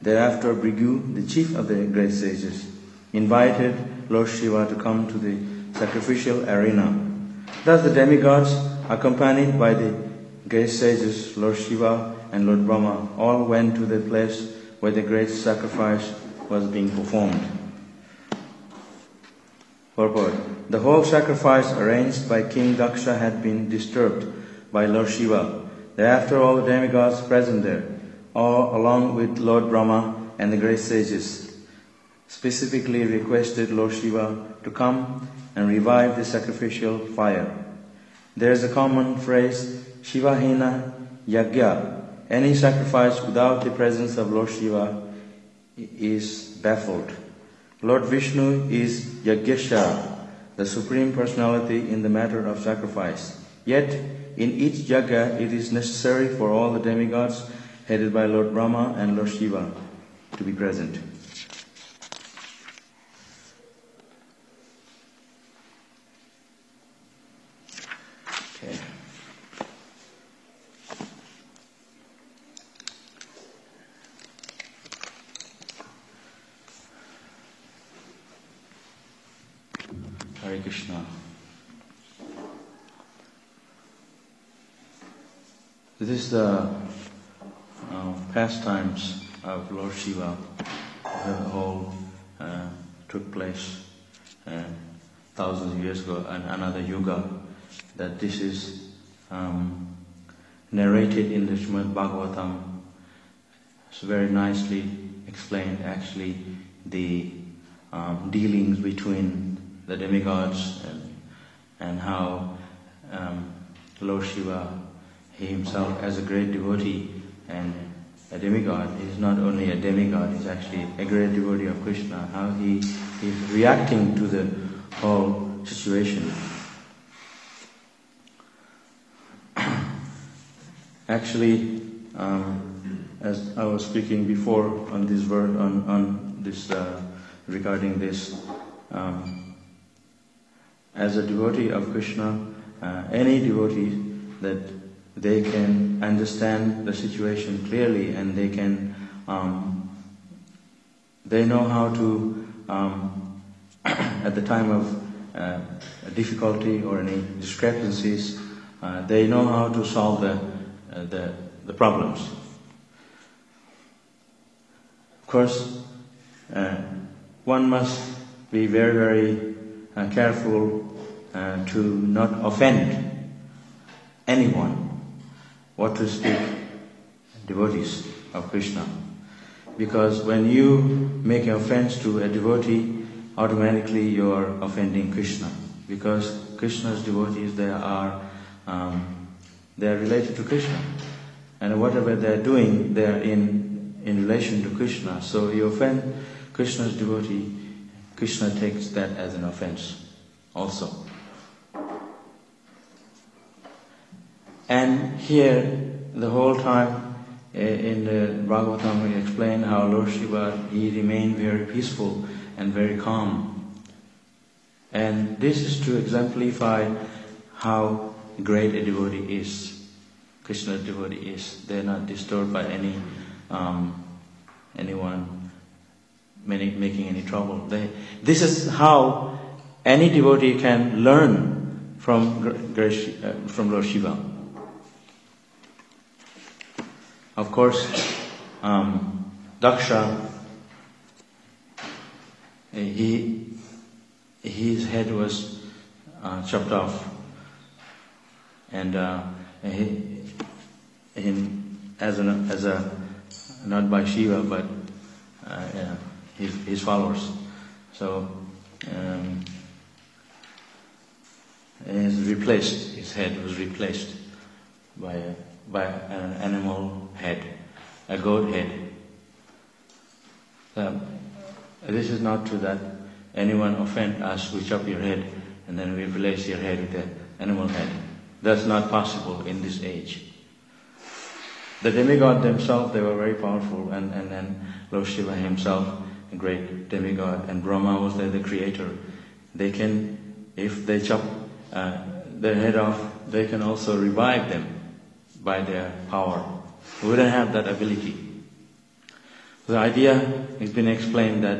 Thereafter, Bhrigu, the chief of the great sages, invited Lord Shiva to come to the sacrificial arena. Thus the demigods, accompanied by the great sages, Lord Shiva and Lord Brahma, all went to the place where the great sacrifice was being performed. Purport. The whole sacrifice arranged by King Daksha had been disturbed by Lord Shiva. Thereafter all the demigods present there, all along with Lord Brahma and the great sages, specifically requested Lord Shiva to come and revive the sacrificial fire. There is a common phrase, Shivahina Yagya. Any sacrifice without the presence of Lord Shiva is baffled. Lord Vishnu is Yagyeshara, the Supreme Personality in the matter of sacrifice. Yet, in each yagya, it is necessary for all the demigods, headed by Lord Brahma and Lord Shiva, to be present. Okay. Hare Krishna. This is the pastimes of Lord Shiva. The whole took place thousands of years ago in another yuga. That this is narrated in the Srimad Bhagavatam. It's very nicely explained actually the dealings between the demigods and how Lord Shiva, he himself as a great devotee and a demigod, he is not only a demigod, he is actually a great devotee of Krishna, how he is reacting to the whole situation. Actually, as I was speaking before on this word, on this regarding this, as a devotee of Krishna, any devotee that they can understand the situation clearly and they can, they know how to, at the time of difficulty or any discrepancies, they know how to solve the problems. Of course, one must be very, very careful to not offend anyone, what to speak, devotees of Krishna. Because when you make an offense to a devotee, automatically you are offending Krishna. Because Krishna's devotees, they are related to Krishna. And whatever they are doing, they are in relation to Krishna. So you offend Krishna's devotee, Krishna takes that as an offense also. And here, the whole time in the Bhagavatam, we explain how Lord Shiva, he remained very peaceful and very calm. And this is to exemplify how great a devotee is. Krishna's devotee is. They are not disturbed by anyone making any trouble. This is how any devotee can learn from Lord Shiva. Of course, Daksha, his head was chopped off, and not by Shiva, but his followers. So his head was replaced by an animal head, a goat head. This is not true that anyone offend us, we chop your head and then we replace your head with an animal head. That's not possible in this age. The demigod themselves, they were very powerful, and then Lord Shiva himself, a great demigod, and Brahma was the creator. They can, if they chop their head off, they can also revive them by their power. We don't have that ability. The idea has been explained that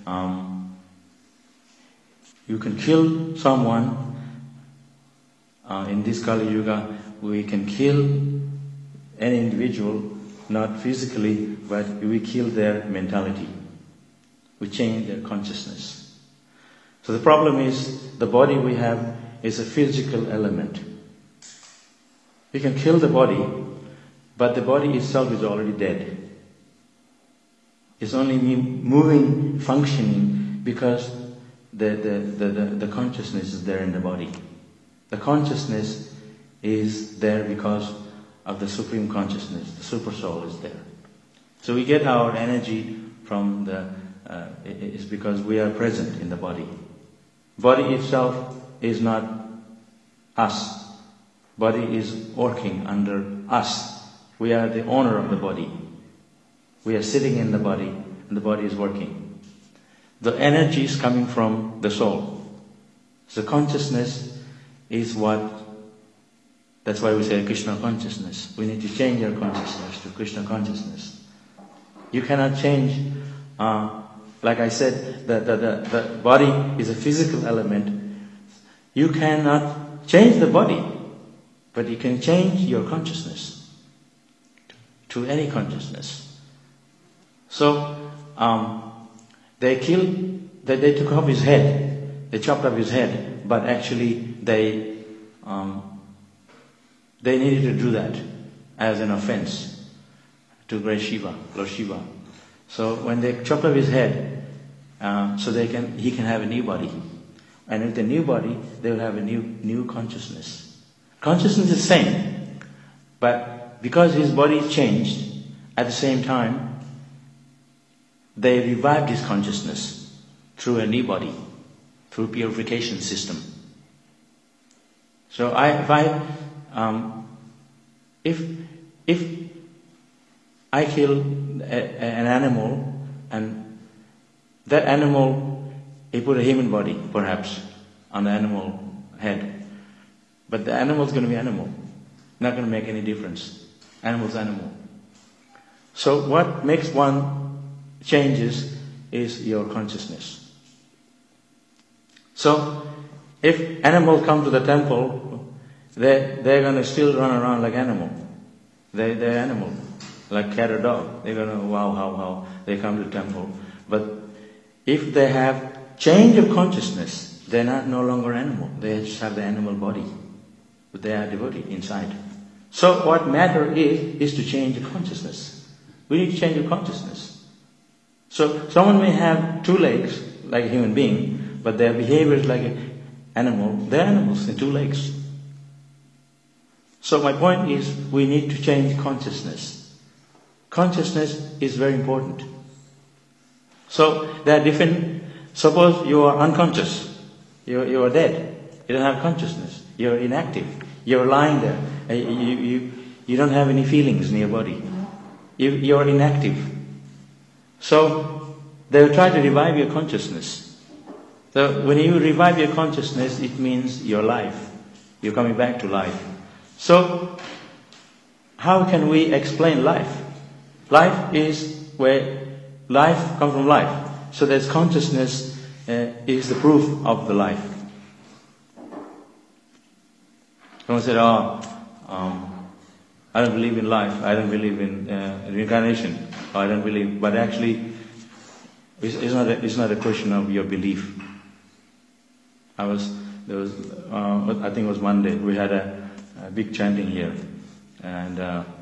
you can kill someone in this Kali Yuga. We can kill an individual, not physically, but we kill their mentality. We change their consciousness. So the problem is the body we have is a physical element. We can kill the body, but the body itself is already dead. It's only moving, functioning because the consciousness is there in the body. The consciousness is there because of the supreme consciousness. The super soul is there. So we get our energy from it's because we are present in the body. Body itself is not us. Body is working under us. We are the owner of the body. We are sitting in the body and the body is working. The energy is coming from the soul. So consciousness is that's why we say Krishna consciousness. We need to change our consciousness to Krishna consciousness. You cannot change, like I said, the body is a physical element. You cannot change the body, but you can change your consciousness to any consciousness. So, they took off his head, they chopped off his head, but actually they needed to do that as an offense to great Shiva, Lord Shiva. So when they chopped off his head, so he can have a new body. And with the new body, they will have a new consciousness. Consciousness is the same, but because his body changed, at the same time, they revived his consciousness through a new body, through purification system. So if I kill an animal and that animal, he put a human body perhaps on the animal head, but the animal is going to be animal, not going to make any difference. Animal's animal. So what makes one changes is your consciousness. So if animals come to the temple, they're going to still run around like animal. They're animal, like cat or dog. They're going to wow, how they come to the temple. But if they have change of consciousness, they're no longer animal. They just have the animal body, but they are devotee inside. So what matter is to change the consciousness. We need to change the consciousness. So someone may have 2 legs like a human being, but their behavior is like an animal. They're animals in 2 legs. So my point is, we need to change consciousness. Consciousness is very important. So there are different. Suppose you are unconscious, you are dead. You don't have consciousness. You're inactive. You're lying there. You don't have any feelings in your body. You're inactive. So they will try to revive your consciousness. So when you revive your consciousness, it means your life. You're coming back to life. So how can we explain life? Life is where life comes from life. So there's consciousness is the proof of the life. Someone said, I don't believe in life. I don't believe in reincarnation. I don't believe. But actually, it's not a question of your belief. I think it was Monday. We had a big chanting here, and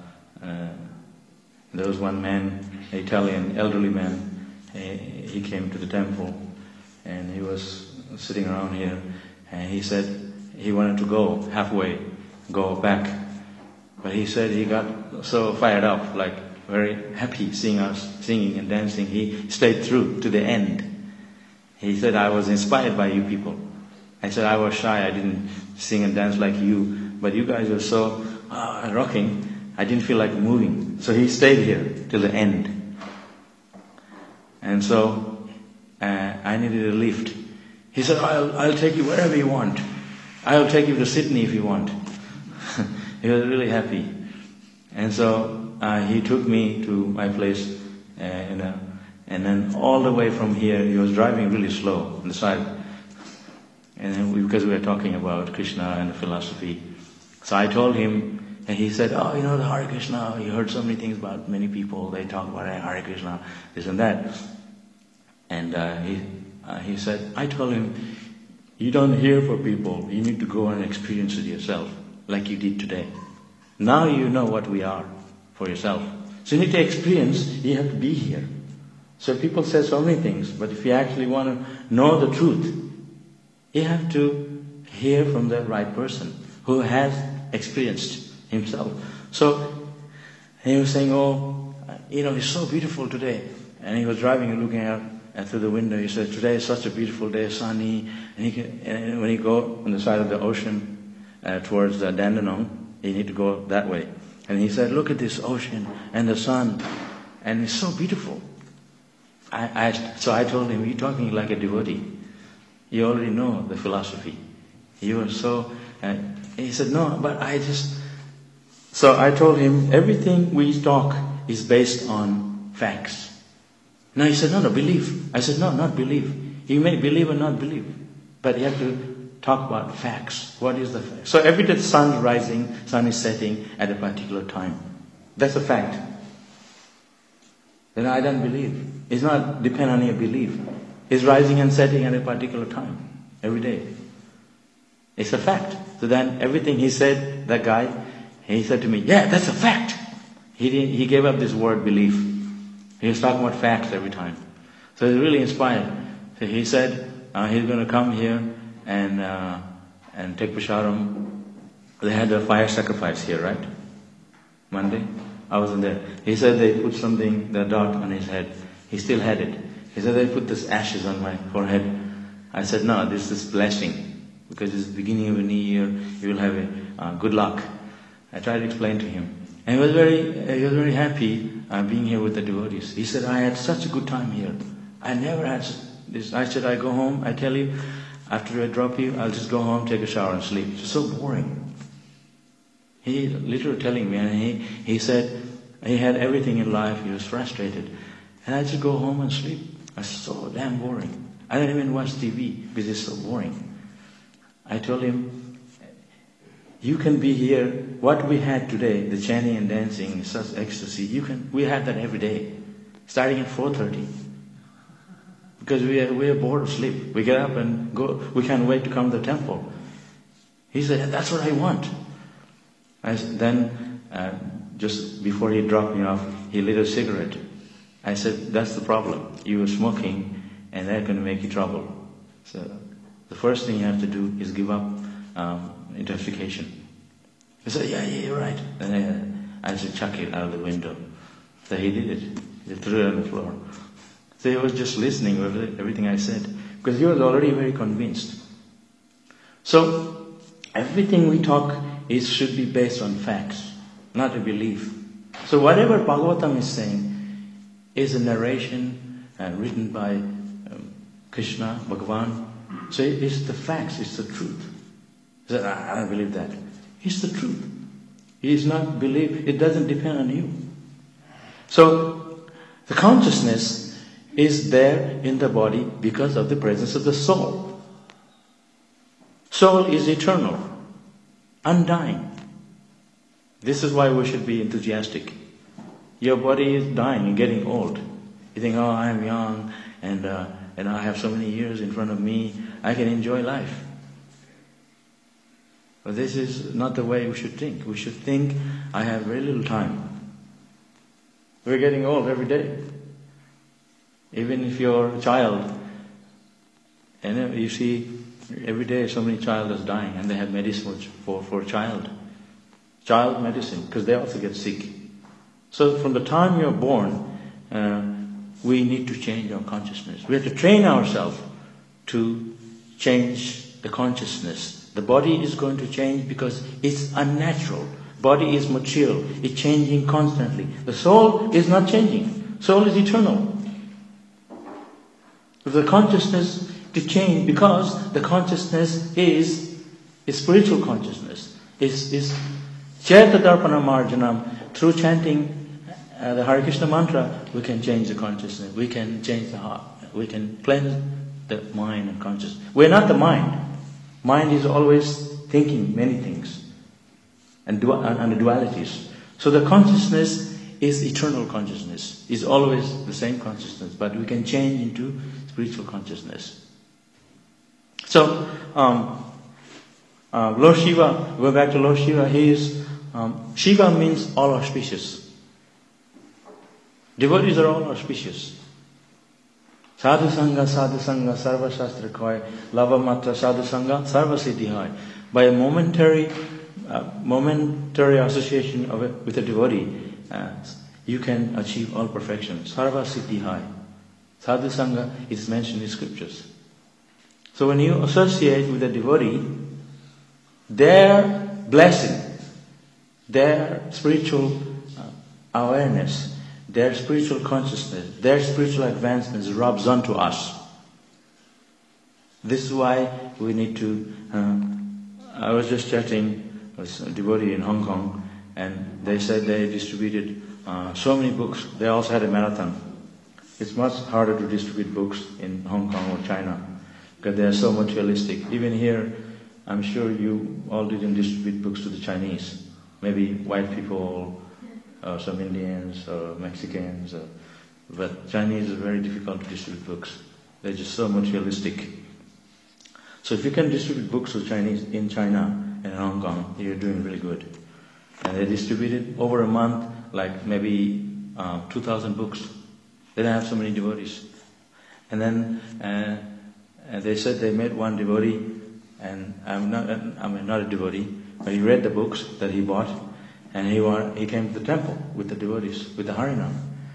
there was one man, an Italian elderly man. He came to the temple, and he was sitting around here, and he said he wanted to go halfway, go back, but he said he got so fired up, like very happy seeing us singing and dancing. He stayed through to the end. He said, I was inspired by you people. I said, I was shy. I didn't sing and dance like you, but you guys were so rocking. I didn't feel like moving. So he stayed here till the end. And so I needed a lift. He said, I'll take you wherever you want. I'll take you to Sydney if you want. He was really happy. And so he took me to my place and then all the way from here, he was driving really slow on the side. And then because we were talking about Krishna and the philosophy. So I told him, and he said, oh, the Hare Krishna, you heard so many things about many people, they talk about Hare Krishna, this and that. And he said, I told him, you don't hear for people, you need to go and experience it yourself, like you did today. Now you know what we are for yourself. So you need to experience, you have to be here. So people say so many things, but if you actually want to know the truth, you have to hear from the right person who has experienced himself. So he was saying, it's so beautiful today. And he was driving and looking out through the window. He said, today is such a beautiful day, sunny. And when you go on the side of the ocean towards the Dandenong, you need to go that way. And he said, look at this ocean and the sun, and it's so beautiful. So I told him, you're talking like a devotee. You already know the philosophy. You are so... he said, no, but So I told him, everything we talk is based on facts. No, he said, no, belief. I said, no, not belief. You may believe or not believe, but you have to talk about facts. What is the fact? So every day the sun is rising, sun is setting at a particular time. That's a fact. Then I don't believe. It's not depend on your belief. It's rising and setting at a particular time, every day. It's a fact. So then everything he said, that guy, he said to me, yeah, that's a fact. He gave up this word belief. He was talking about facts every time. So he was really inspired. So he said he's going to come here and take Prasharam. They had a fire sacrifice here, right? Monday? I wasn't there. He said they put something, the dot on his head. He still had it. He said they put this ashes on my forehead. I said, no, this is blessing. Because it's the beginning of a new year, you will have a good luck. I tried to explain to him. And he was very happy being here with the devotees. He said, I had such a good time here. I never had this. I said, I go home, I tell you, after I drop you, I'll just go home, take a shower and sleep. It's so boring. He literally telling me, and he said he had everything in life, he was frustrated. And I just go home and sleep. It's so damn boring. I don't even watch TV because it's so boring. I told him, you can be here, what we had today, the chanting and dancing, such ecstasy, we have that every day, starting at 4:30. Because we are bored of sleep. We get up and go, we can't wait to come to the temple. He said, that's what I want. Then, just before he dropped me off, he lit a cigarette. I said, that's the problem. You were smoking, and that's going to make you trouble. So, the first thing you have to do is give up intoxication. He said, yeah, you're right. And I said, chuck it out of the window. So he did it. He threw it on the floor. So he was just listening to everything I said, because he was already very convinced. So, everything we talk should be based on facts, not a belief. So whatever Bhagavatam is saying is a narration written by Krishna, Bhagavan. So it's the facts, it's the truth. He said, I don't believe that. It's the truth. It is not belief, it doesn't depend on you. So, the consciousness is there in the body because of the presence of the soul. Soul is eternal, undying. This is why we should be enthusiastic. Your body is dying and getting old. You think, oh, I am young and I have so many years in front of me, I can enjoy life. But this is not the way we should think. We should think, I have very little time. We're getting old every day. Even if you're a child, and you see every day so many child is dying, and they have medicine for child medicine, because they also get sick. So from the time you're born, we need to change our consciousness. We have to train ourselves to change the consciousness. The body is going to change because it's unnatural. Body is material. It's changing constantly. The soul is not changing. Soul is eternal. The consciousness to change, because the consciousness is spiritual consciousness. Is Chaita Darpana Marjanam, through chanting the Hare Krishna mantra, we can change the consciousness, we can change the heart, we can cleanse the mind and consciousness. We're not the mind. Mind is always thinking many things and the dualities. So the consciousness is eternal consciousness, is always the same consciousness, but we can change into spiritual consciousness. So, Lord Shiva, go back to Lord Shiva, Shiva means all auspicious. Devotees are all auspicious. Sadhu Sangha, Sarva Shastra Koi, Lava Matra Sadhu Sangha, Sarva Siddhi Hai. By a momentary association with a devotee, you can achieve all perfection. Sarva Siddhi Hai. Sadhu Sangha is mentioned in scriptures. So when you associate with a devotee, their blessing, their spiritual awareness, their spiritual consciousness, their spiritual advancements rubs onto us. This is why we need to... I was just chatting with a devotee in Hong Kong, and they said they distributed so many books. They also had a marathon. It's much harder to distribute books in Hong Kong or China because they are so materialistic. Even here, I'm sure you all didn't distribute books to the Chinese. Maybe white people, or some Indians or Mexicans, but Chinese is very difficult to distribute books. They're just so materialistic. So if you can distribute books to Chinese in China and in Hong Kong, you're doing really good. And they distributed over a month, like maybe 2,000 books. They didn't have so many devotees. And then they said they met one devotee, and I'm not a devotee, but he read the books that he bought, and he came to the temple with the devotees, with the Harinam.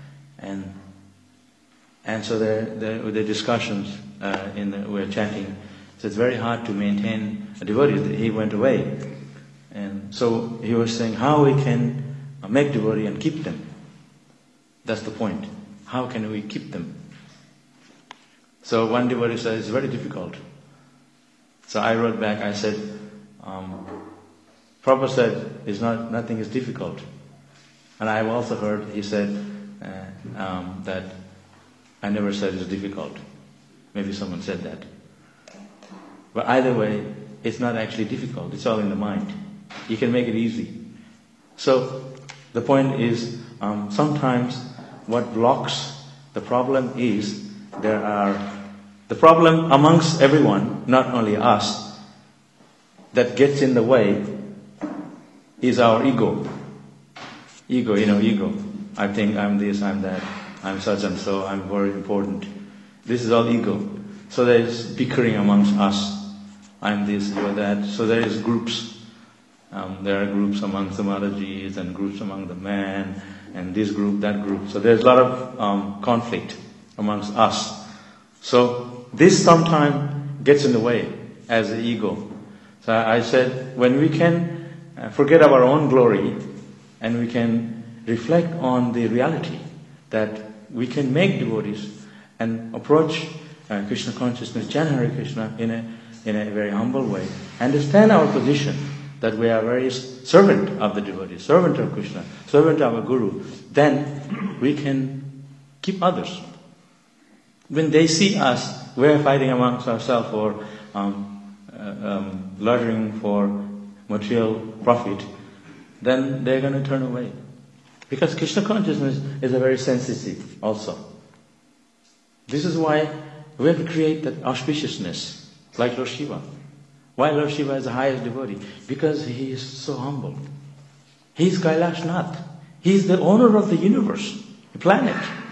And so with the discussions, we were chatting. So it's very hard to maintain a devotee. He went away. And so he was saying how we can make devotee and keep them. That's the point. How can we keep them? So one devotee said, it's very difficult. So I wrote back, I said, Prabhupada said, nothing is difficult. And I've also heard, he said, that I never said it's difficult. Maybe someone said that. But either way, it's not actually difficult. It's all in the mind. You can make it easy. So the point is, sometimes what blocks the problem is, the problem amongst everyone, not only us, that gets in the way is our ego. Ego. I think I'm this, I'm that, I'm such and so, I'm very important. This is all ego. So there is bickering amongst us. I'm this, you're that. So there is groups. There are groups among the Mataji's and groups among the men, and this group, that group. So there's a lot of conflict amongst us. So this sometimes gets in the way as the ego. So I said, when we can forget our own glory and we can reflect on the reality that we can make devotees and approach Krishna consciousness, chant Hare Krishna in a very humble way, understand our position that we are very servant of the devotee, servant of Krishna, servant of our Guru, then we can keep others. When they see us, we're fighting amongst ourselves for loitering for material profit, then they're going to turn away. Because Krishna consciousness is a very sensitive also. This is why we have to create that auspiciousness, like Lord Shiva. Why Lord Shiva is the highest devotee? Because he is so humble. He is Kailash Nath. He is the owner of the universe, the planet.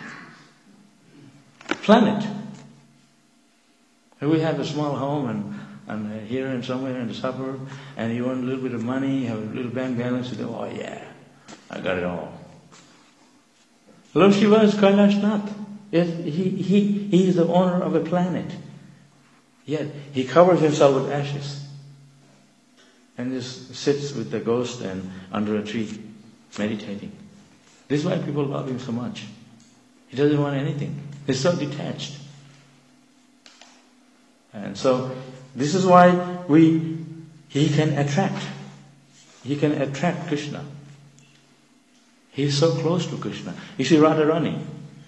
We have a small home and here and somewhere in the suburb, and you want a little bit of money, you have a little bank balance, you go, oh yeah, I got it all. Lord Shiva is Kailash Nath. Yes, he is the owner of a planet. Yet he covers himself with ashes and just sits with the ghost and under a tree meditating. This is why people love him so much. He doesn't want anything. He's so detached. And so this is why he can attract. He can attract Krishna. He's so close to Krishna. You see Radharani.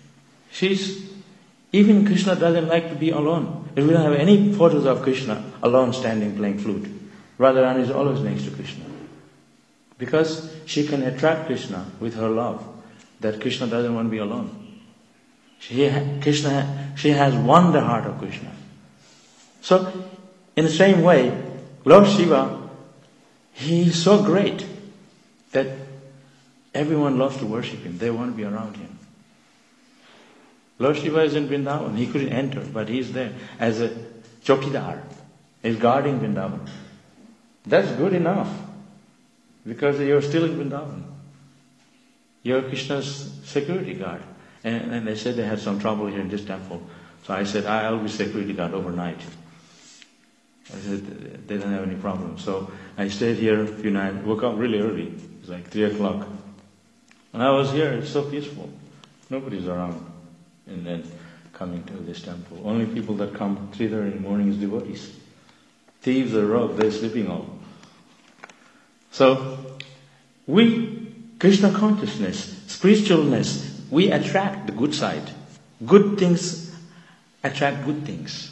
Even Krishna doesn't like to be alone. If we don't have any photos of Krishna alone standing playing flute, Radharani is always next to Krishna. Because she can attract Krishna with her love, that Krishna doesn't want to be alone. She has won the heart of Krishna. So, in the same way, Lord Shiva, He is so great that everyone loves to worship Him. They want to be around Him. Lord Shiva is in Vrindavan. He couldn't enter, but He is there as a chokidar. He's guarding Vrindavan. That's good enough. Because you're still in Vrindavan. You're Krishna's security guard. And they said they had some trouble here in this temple. So I said, I'll be security guard overnight. I said, they don't have any problem. So I stayed here a few nights, woke up really early. It was like 3 o'clock. And I was here, it's so peaceful. Nobody's around. And then coming to this temple. Only people that come 3:30 in the morning is devotees. Thieves are robbed, they're sleeping all. So, Krishna consciousness, spiritualness, we attract the good side. Good things attract good things.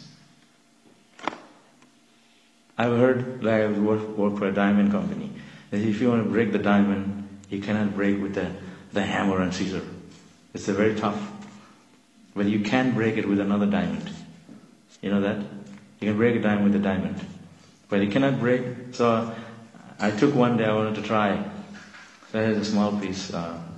I've heard, like I work for a diamond company, that if you want to break the diamond, you cannot break with the hammer and scissor. It's very tough. But you can break it with another diamond. You know that? You can break a diamond with a diamond. But you cannot break. So I took one day, I wanted to try. So I had a small piece,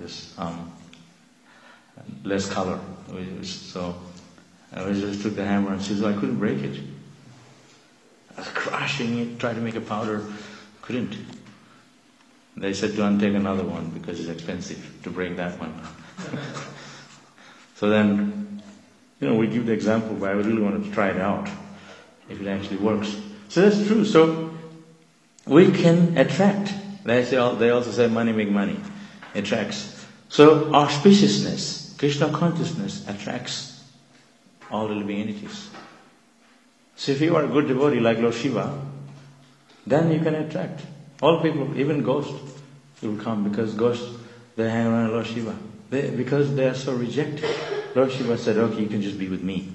less color. So I just took the hammer and scissors. I couldn't break it. I was crushing it, tried to make a powder. Couldn't. They said, don't take another one because it's expensive to break that one. So then, we give the example, but I really wanted to try it out, if it actually works. So that's true. So we can attract. They also say money make money. Attracts. So auspiciousness, Krishna consciousness attracts all the living entities. So if you are a good devotee like Lord Shiva, then you can attract. All people, even ghosts, will come because ghosts, they hang around Lord Shiva. Because they are so rejected. Lord Shiva said, okay, you can just be with me.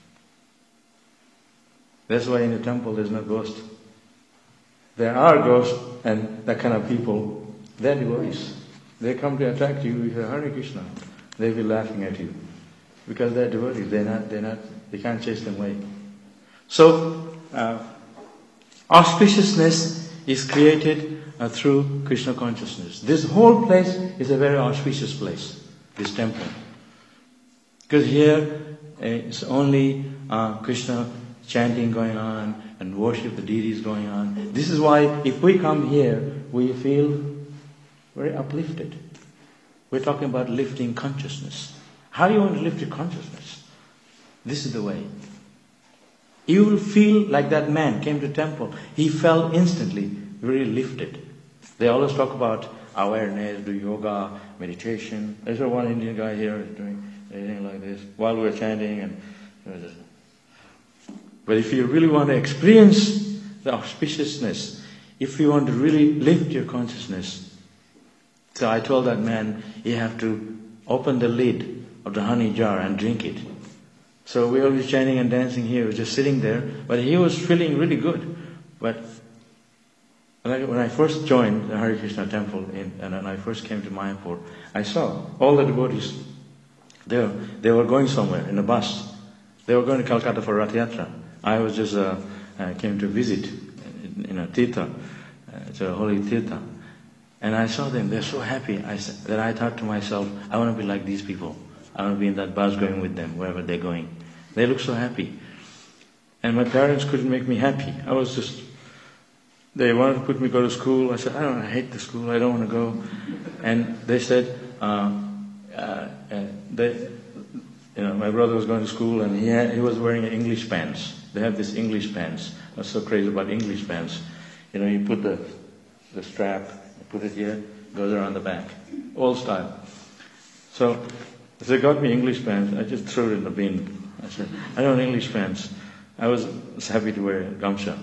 That's why in the temple there's no ghost. There are ghosts and that kind of people, they're devotees. They come to attract you with Hare Krishna. They'll be laughing at you. Because they're devotees, they can't chase them away. So, auspiciousness is created through Krishna consciousness. This whole place is a very auspicious place, this temple. Because here it's only Krishna chanting going on and worship the deities going on. This is why if we come here, we feel very uplifted. We're talking about lifting consciousness. How do you want to lift your consciousness? This is the way. You will feel like that man came to temple. He felt instantly very lifted. They always talk about awareness, do yoga, meditation. There's one Indian guy here doing anything like this while we're chanting. And but if you really want to experience the auspiciousness, if you want to really lift your consciousness, so I told that man, you have to open the lid of the honey jar and drink it. So we were always chanting and dancing here, just sitting there, but he was feeling really good. But when I first joined the Hare Krishna temple and when I first came to Mayapur, I saw all the devotees. They were going somewhere in a bus. They were going to Calcutta for Rath Yatra. I was just came to visit in a Tirtha, it's a holy Tirtha. And I saw them, they're so happy that I thought to myself, I want to be like these people. I want to be in that bus going with them, wherever they're going. They look so happy. And my parents couldn't make me happy. They wanted to put me to go to school. I said, I hate the school, I don't want to go. And they said, my brother was going to school and he was wearing English pants. They have this English pants. I was so crazy about English pants. You put the strap, you put it here, goes around the back. Old style. So they got me English pants. I just threw it in the bin. I said, I don't want English pants. I was happy to wear gamcha.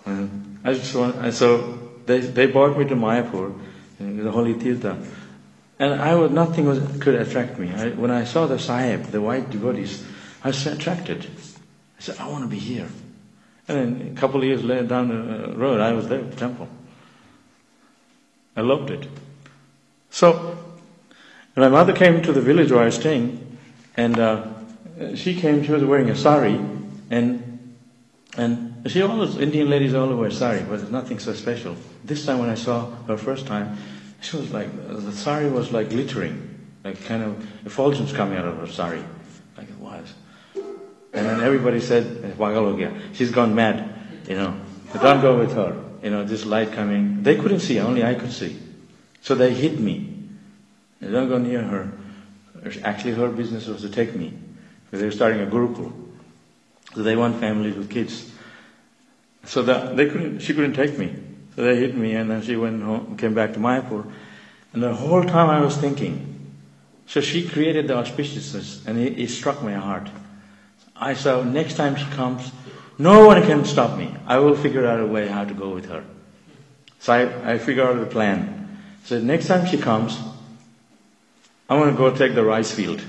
So they brought me to Mayapur, the holy Tirtha. And nothing could attract me. When I saw the Sahib, the white devotees, I was attracted. I said, I want to be here. And then a couple of years later down the road, I was there at the temple. I loved it. So, my mother came to the village where I was staying, and she was wearing a sari, and Indian ladies always wear sari, but it's nothing so special. This time when I saw her first time, she was like, the sari was like glittering, like kind of effulgence coming out of her sari, like it was. And then everybody said, she's gone mad, don't go with her, this light coming. They couldn't see, only I could see. So they hid me. They don't go near her. Actually, her business was to take me, because they were starting a Gurukul. So they want families with kids. So she couldn't take me. So they hid me, and then she went home, came back to Mayapur. And the whole time I was thinking, so she created the auspiciousness, and it struck my heart. I saw next time she comes, no one can stop me. I will figure out a way how to go with her. So I figured out a plan. So next time she comes, I'm going to go take the rice field.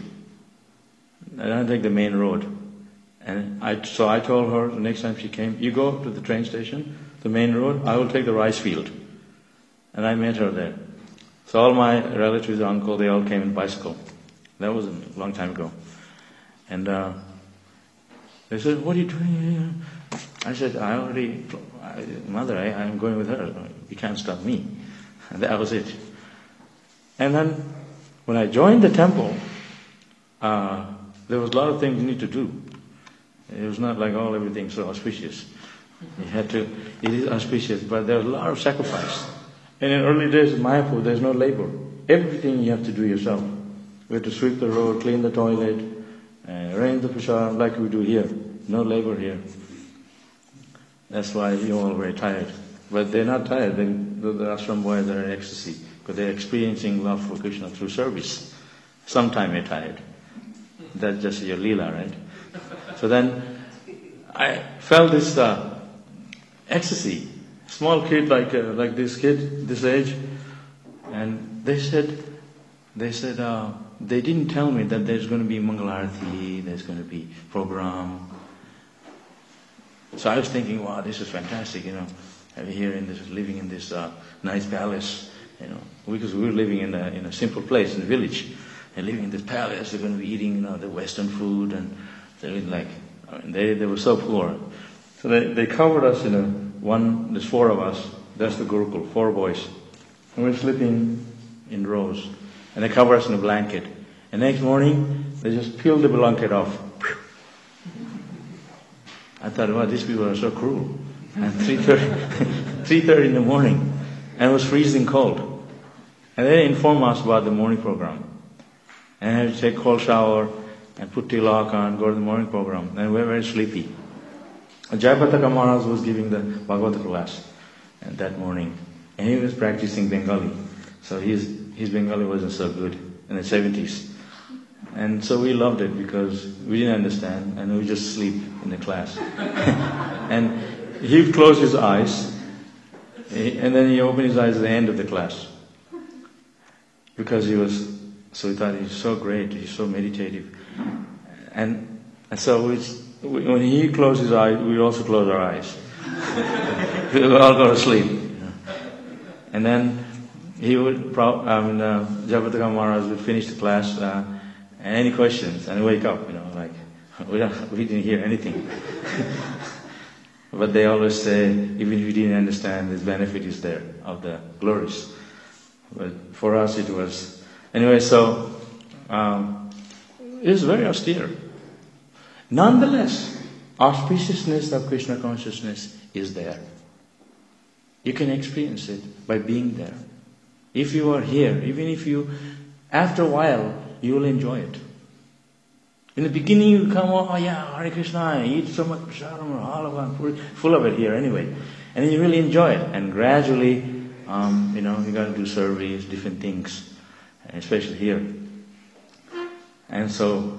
I don't take the main road. And so I told her the next time she came, you go to the train station, the main road, I will take the rice field. And I met her there. So all my relatives, uncle, they all came in bicycle. That was a long time ago. And they said, what are you doing here? I said, Mother, I'm going with her. You can't stop me. And that was it. And then when I joined the temple, there was a lot of things you need to do. It was not like everything so auspicious. It is auspicious, but there's a lot of sacrifice. And in early days of Mayapur, there's no labor. Everything you have to do yourself. We have to sweep the road, clean the toilet, arrange the prasad like we do here. No labor here. That's why you're all very tired. But they're not tired. The ashram boys are in ecstasy, because they're experiencing love for Krishna through service. Sometime you're tired. That's just your leela, right? So then I felt this ecstasy. Small kid like this kid, this age, and they said they didn't tell me that there's going to be Mangalarati, there's going to be program. So I was thinking, wow, this is fantastic, living in this nice palace, because we were living in a simple place in the village, and living in this palace, they're going to be eating, the Western food, and they were so poor. So they covered us there's 4 of us, that's the Gurukul, 4 boys. And we're sleeping in rows. And they cover us in a blanket. And next morning, they just peeled the blanket off. I thought, wow, these people are so cruel. And 3:30 in the morning, and it was freezing cold. And they informed us about the morning program. And I had to take a cold shower, and put tilak on, go to the morning program. And we were very sleepy. Jayapataka Maharaj was giving the Bhagavata class that morning. And he was practicing Bengali. So his Bengali wasn't so good in the 70s. And so we loved it because we didn't understand and we just sleep in the class. And he closed his eyes and then he opened his eyes at the end of the class. Because he thought he's so great, he's so meditative. And so when he closed his eyes, we also close our eyes. We all go to sleep. And then he would, Jayapataka Maharaj would finish the class, and any questions, and wake up, we didn't hear anything. But they always say, even if you didn't understand, this benefit is there of the glories. But for us it was, anyway, so it was very austere. Nonetheless, auspiciousness of Krishna consciousness is there. You can experience it by being there. If you are here, even if after a while, you will enjoy it. In the beginning you come, oh yeah, Hare Krishna, I eat so much prasadam or halava, full of it here anyway. And then you really enjoy it. And gradually, you got to do surveys, different things, especially here. And so,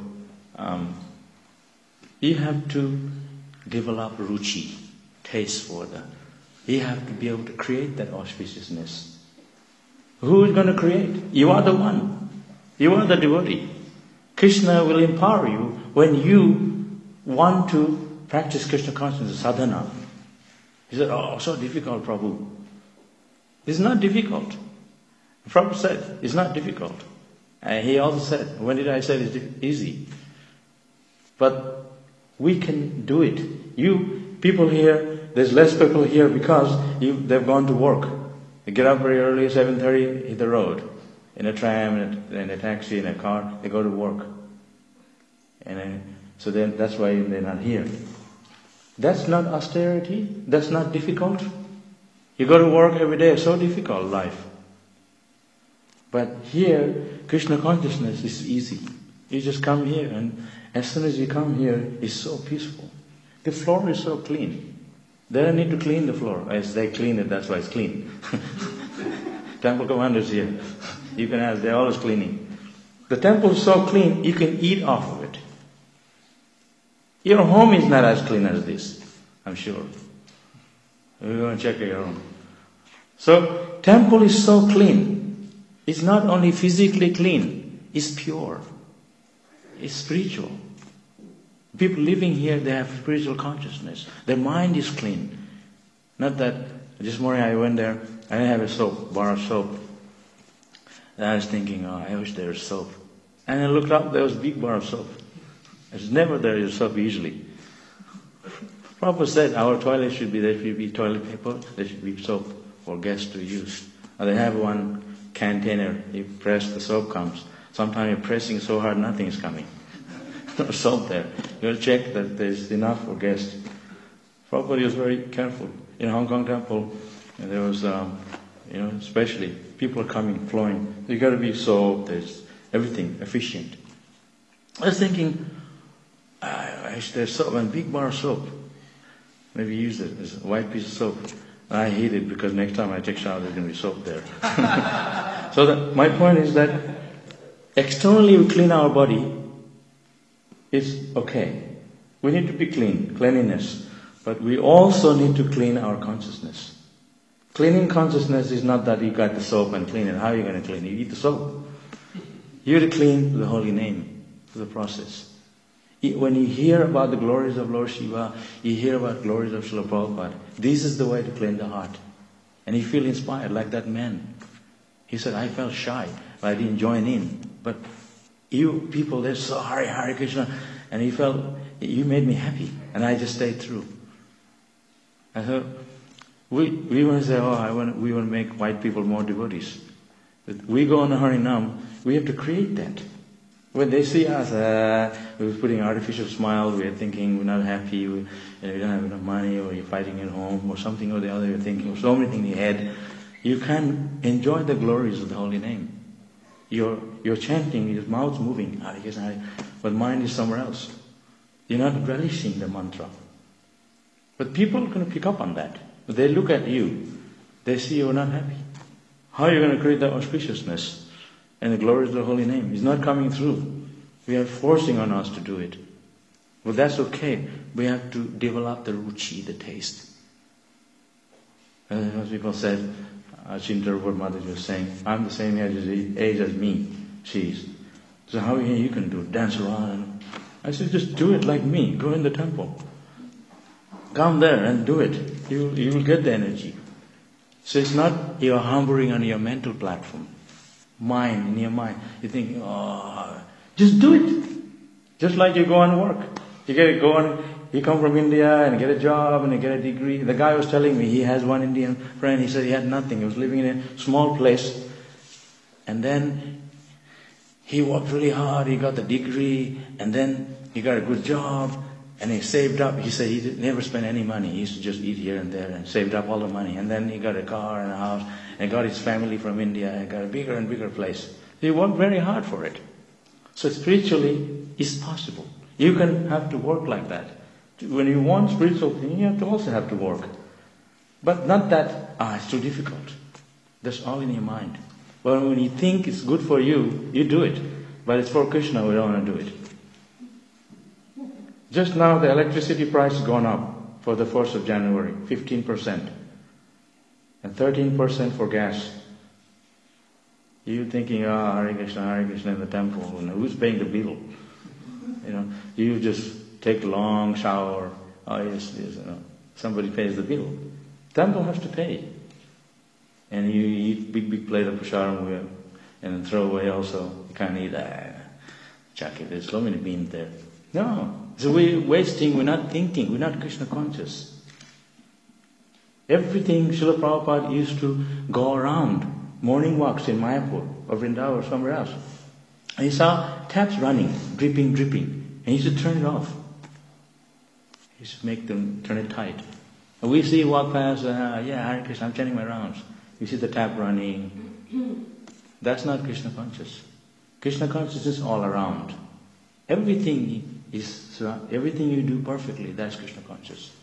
you have to develop ruchi, taste for you have to be able to create that auspiciousness. Who is going to create? You are the one. You are the devotee. Krishna will empower you when you want to practice Krishna consciousness, sadhana. He said, oh, so difficult, Prabhu. It's not difficult. Prabhupada said, it's not difficult. And he also said, when did I say it's easy? But we can do it. You, people here, there's less people here because they've gone to work. They get up very early, 7:30, hit the road. In a tram, in a taxi, in a car, they go to work. So then that's why they're not here. That's not austerity. That's not difficult. You go to work every day, it's so difficult, life. But here, Krishna consciousness is easy. You just come here, and as soon as you come here, it's so peaceful. The floor is so clean. They don't need to clean the floor. As they clean it, that's why it's clean. Temple commanders here. You can ask, they're always cleaning. The temple is so clean, you can eat off of it. Your home is not as clean as this, I'm sure. We're going to check your home. So, temple is so clean. It's not only physically clean, it's pure. It's spiritual. People living here, they have spiritual consciousness. Their mind is clean. Not that, this morning I went there, I didn't have a soap, bar of soap. And I was thinking, oh, I wish there was soap. And I looked up, there was a big bar of soap. It's never there is soap usually. Prabhupada said our toilet there should be toilet paper, there should be soap for guests to use. And they have one container, you press, the soap comes. Sometimes you're pressing so hard, nothing is coming. No soap there. You'll check that there's enough for guests. Prabhupada was very careful. In Hong Kong temple, there was, especially, people are coming, flowing. You got to be soap, there's everything, efficient. I was thinking, there's soap, one big bar of soap. Maybe use it as a white piece of soap. And I hate it because next time I take shower, there's going to be soap there. So my point is that externally we clean our body. It's okay. We need to be clean, cleanliness. But we also need to clean our consciousness. Cleaning consciousness is not that you got the soap and clean it. How are you going to clean it? You eat the soap. You have to clean the holy name, the process. When you hear about the glories of Lord Shiva, you hear about glories of Srila Prabhupada. This is the way to clean the heart. And you feel inspired like that man. He said, I felt shy, but I didn't join in. But you people, they're so Hare Krishna. And he felt, you made me happy. And I just stayed through. I thought, we want to say, we want to make white people more devotees. But we go on a Harinam, we have to create that. When they see us, we're putting artificial smile, we're thinking we're not happy, we don't have enough money, or you're fighting at home, or something or the other, you're thinking of so many things in your head, you can't enjoy the glories of the holy name. You're chanting, your mouth's moving, but mind is somewhere else. You're not relishing the mantra. But people are going to pick up on that. They look at you, they see you're not happy. How are you going to create that auspiciousness? And the glories of the holy name is not coming through. We are forcing on us to do it. But that's okay. We have to develop the ruchi, the taste. As people said, Chinta Mother was saying, I'm the same age as me, she is. So how you can do it? Dance around. I said, just do it like me. Go in the temple. Come there and do it. You will get the energy. So it's not you're humbling on your mental platform. Mind, in your mind. You think, just do it. Just like you go on work. You come from India and get a job and you get a degree. The guy was telling me, he has one Indian friend, he said he had nothing. He was living in a small place. And then he worked really hard, he got the degree, and then he got a good job, and he saved up. He said he never spent any money. He used to just eat here and there and saved up all the money. And then he got a car and a house and got his family from India and got a bigger and bigger place. He worked very hard for it. So spiritually, it's possible. You can have to work like that. When you want spiritual thing, you have to also have to work. But not that, it's too difficult. That's all in your mind. But when you think it's good for you, you do it. But it's for Krishna, we don't want to do it. Just now the electricity price has gone up for the 1st of January, 15%. And 13% for gas. You thinking, Hare Krishna in the temple, who's paying the bill? You just take a long shower. Yes, somebody pays the bill. Temple has to pay. And you eat big plate of prasadam and then throw away also. You can't eat that. Chuck it, there's so many beans there. No. So we're wasting, we're not thinking, we're not Krishna conscious. Everything Srila Prabhupada used to go around, morning walks in Mayapur or Vrindavan or somewhere else. And he saw taps running, dripping. And he used to turn it off. He used to make them turn it tight. And we see walk past, Hare Krishna, I'm chanting my rounds. You see the tap running. That's not Krishna conscious. Krishna conscious is all around. Everything you do perfectly, that's Krishna conscious.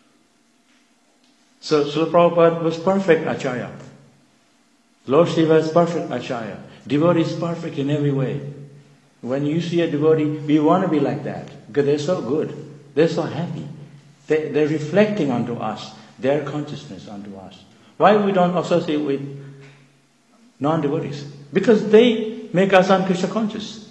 So Srila Prabhupada was perfect Acharya. Lord Shiva is perfect Acharya. Devotee is perfect in every way. When you see a devotee, we want to be like that because they're so good. They're so happy. They're reflecting onto us, their consciousness onto us. Why we don't associate with non-devotees? Because they make us un-Krishna conscious.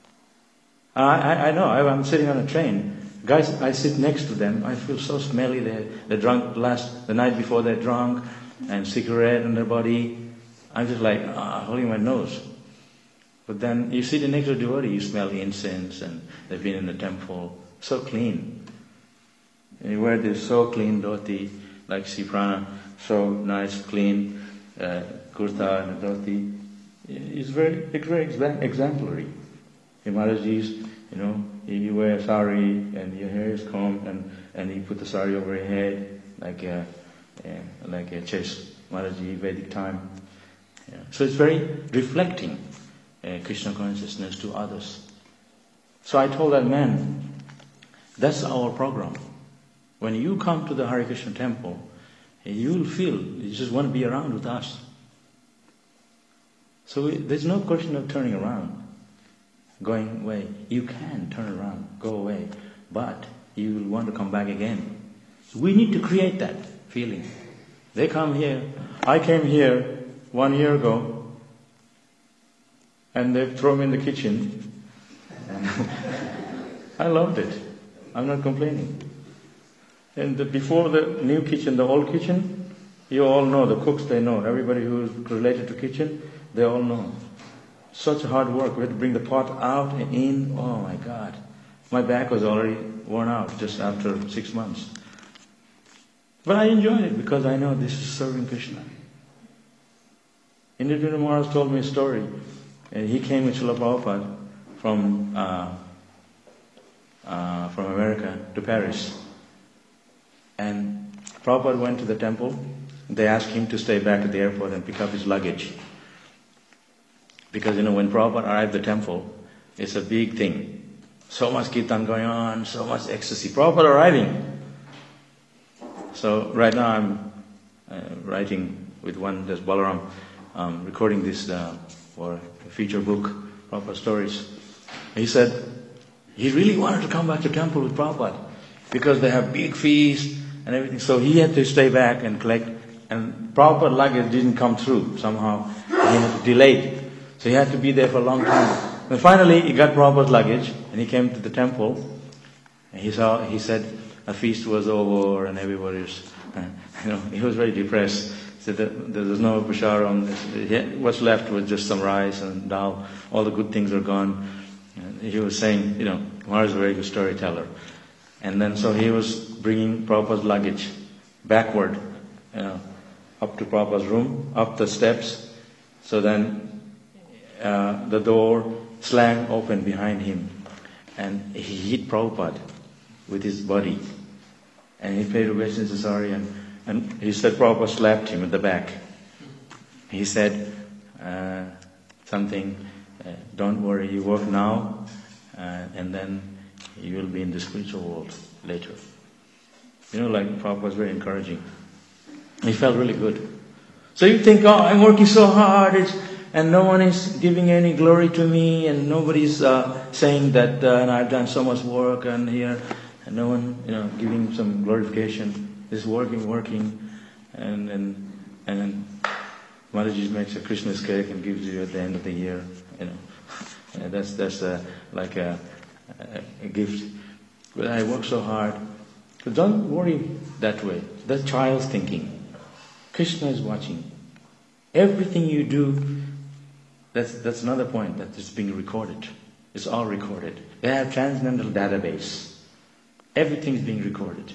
I know, I'm sitting on a train. Guys, I sit next to them. I feel so smelly. They're drunk the night before they're drunk, and cigarette on their body. I'm just like, holding my nose. But then you sit next to a devotee, you smell incense, and they've been in the temple. So clean. And you wear this so clean dhoti, like Siprana, so nice, clean kurta and a dhoti. It's very exemplary. Maharaji's, you wear a sari and your hair is combed and you put the sari over your head like a chest Maharaji Vedic time. Yeah. So it's very reflecting Krishna consciousness to others. So I told that man, that's our program. When you come to the Hare Krishna temple, you'll feel you just want to be around with us. So there's no question of turning around, going away. You can turn around, go away, but you will want to come back again. So we need to create that feeling. They come here. I came here 1 year ago, and they've thrown me in the kitchen. I loved it. I'm not complaining. And before the new kitchen, the old kitchen, you all know, the cooks, they know. Everybody who's related to kitchen, they all know. Such hard work. We had to bring the pot out and in. Oh my God. My back was already worn out just after 6 months. But I enjoyed it because I know this is serving Krishna. Indradvina Maharaj told me a story. He came with Srila Prabhupada from America to Paris. And Prabhupada went to the temple. They asked him to stay back at the airport and pick up his luggage. Because, when Prabhupada arrived at the temple, it's a big thing. So much kirtan going on, so much ecstasy. Prabhupada arriving. So right now I'm writing with one, there's Balaram, recording this for a feature book, Prabhupada Stories. He said he really wanted to come back to temple with Prabhupada because they have big feast and everything. So he had to stay back and collect. And Prabhupada luggage didn't come through somehow. He had to delay. So he had to be there for a long time. And finally he got Prabhupada's luggage and he came to the temple. And he said a feast was over and everybody was, he was very depressed. He said that there was no prasadam. What's left was just some rice and dal. All the good things are gone. And he was saying, Maharaj is a very good storyteller. And then so he was bringing Prabhupada's luggage backward, up to Prabhupada's room, up the steps. So then the door slammed open behind him. And he hit Prabhupada with his body. And he paid obeisance, sorry, and he said Prabhupada slapped him at the back. He said something, don't worry, you work now, and then you will be in the spiritual world later. Prabhupada was very encouraging. He felt really good. So you think, I'm working so hard, and no one is giving any glory to me, and nobody's saying that and I've done so much work, and here, and no one, giving some glorification. Just working, and Mataji makes a Krishna's cake and gives you at the end of the year. That's like a gift. But I work so hard. So don't worry that way. That's child's thinking. Krishna is watching. Everything you do, that's another point, that is being recorded. It's all recorded. They have transcendental database. Everything is being recorded.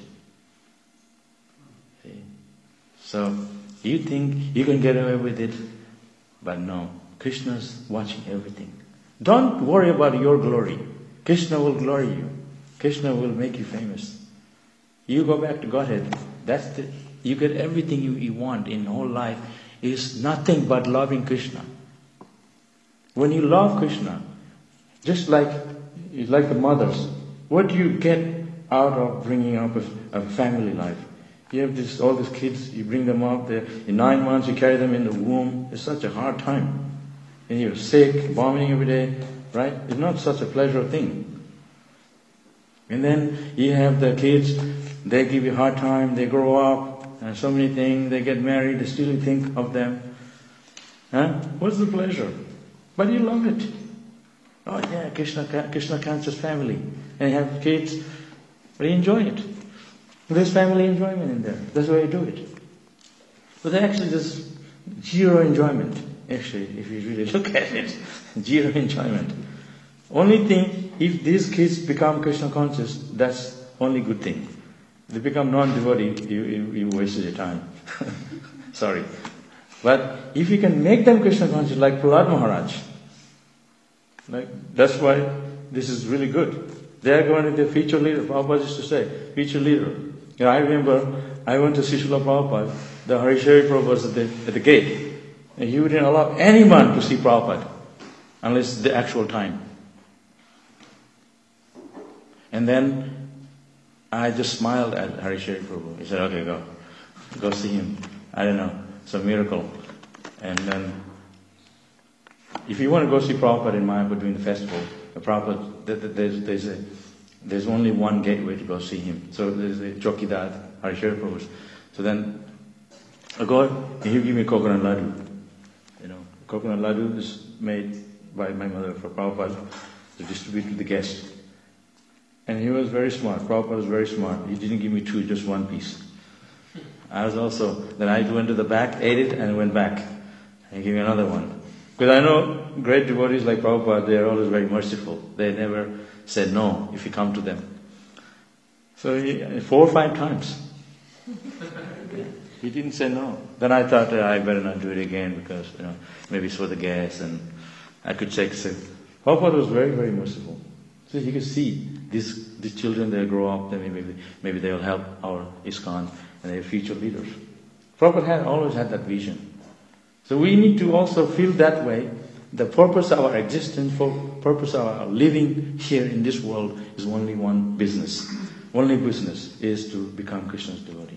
See? So you think you can get away with it, but no. Krishna's watching everything. Don't worry about your glory. Krishna will glory you. Krishna will make you famous. You go back to Godhead. You get everything you want in whole life is nothing but loving Krishna. When you love Krishna, just like the mothers, what do you get out of bringing up a family life? You have all these kids, you bring them up there. In 9 months, you carry them in the womb. It's such a hard time. And you're sick, vomiting every day, right? It's not such a pleasure thing. And then you have the kids, they give you a hard time, they grow up, and so many things, they get married, they still think of them. Huh? What's the pleasure? But you love it. Oh yeah, Krishna conscious family. And you have kids, but you enjoy it. There's family enjoyment in there. That's why you do it. But actually there's zero enjoyment. Actually, if you really look at it, zero enjoyment. Only thing, if these kids become Krishna conscious, that's only good thing. If they become non-devotee, you wasted your time. Sorry. But if you can make them Krishna conscious, like Prahlad Maharaj, that's why this is really good. They are going to be the future leader. Prabhupada used to say, future leader. I remember I went to Srila Prabhupada. The Harishari Prabhupada was at the gate. And he wouldn't allow anyone to see Prabhupada unless the actual time. And then I just smiled at Harishari Prabhu. He said, okay, go see him. I don't know, it's a miracle. And then, if you want to go see Prabhupada in Mayapur during the festival, Prabhupada, there's only one gateway to go see him. So there's a Chokidar, Harishari Prabhu. So then, I go, and he'll give me coconut laddu. Coconut laddu is made by my mother for Prabhupada to distribute to the guests. And he was very smart. Prabhupada was very smart. He didn't give me 2, just 1 piece. I was also, then I went to the back, ate it, and went back. And he gave me another one. Because I know great devotees like Prabhupada, they are always very merciful. They never said no if you come to them. So 4 or 5 times. He didn't say no. Then I thought I better not do it again because, maybe it's for the guests and I could check. So Prabhupada was very, very merciful. So he could see these children, they'll grow up, then maybe they'll help our ISKCON and they're future leaders. Prabhupada always had that vision. So we need to also feel that way. The purpose of our existence, purpose of our living here in this world is only one business. Only business is to become Krishna's devotee.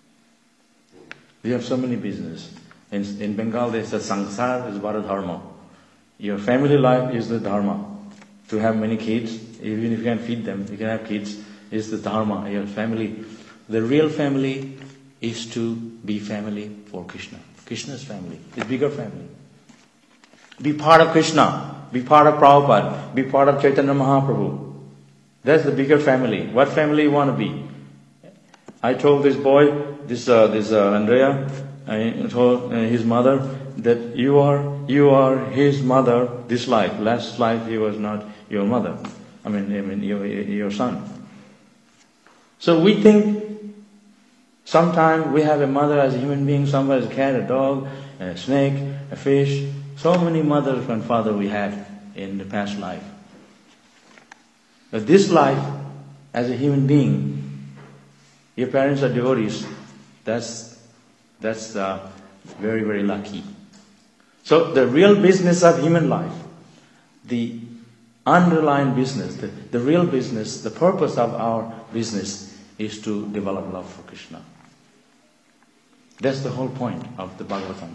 We have so many business. In Bengal they say sangsar is bara dharma. Your family life is the dharma. To have many kids, even if you can feed them, you can have kids, is the dharma, your family. The real family is to be family for Krishna. Krishna's family, his bigger family. Be part of Krishna, be part of Prabhupada, be part of Chaitanya Mahaprabhu. That's the bigger family. What family you want to be? I told this boy, Andrea, I told his mother that you are his mother this life. Last life he was not your mother. I mean your son. So we think sometimes we have a mother as a human being, somebody as a cat, a dog, a snake, a fish. So many mothers and fathers we had in the past life. But this life, as a human being, your parents are devotees. That's very, very lucky. So the real business of human life, the underlying business, the real business, the purpose of our business is to develop love for Krishna. That's the whole point of the Bhagavatam.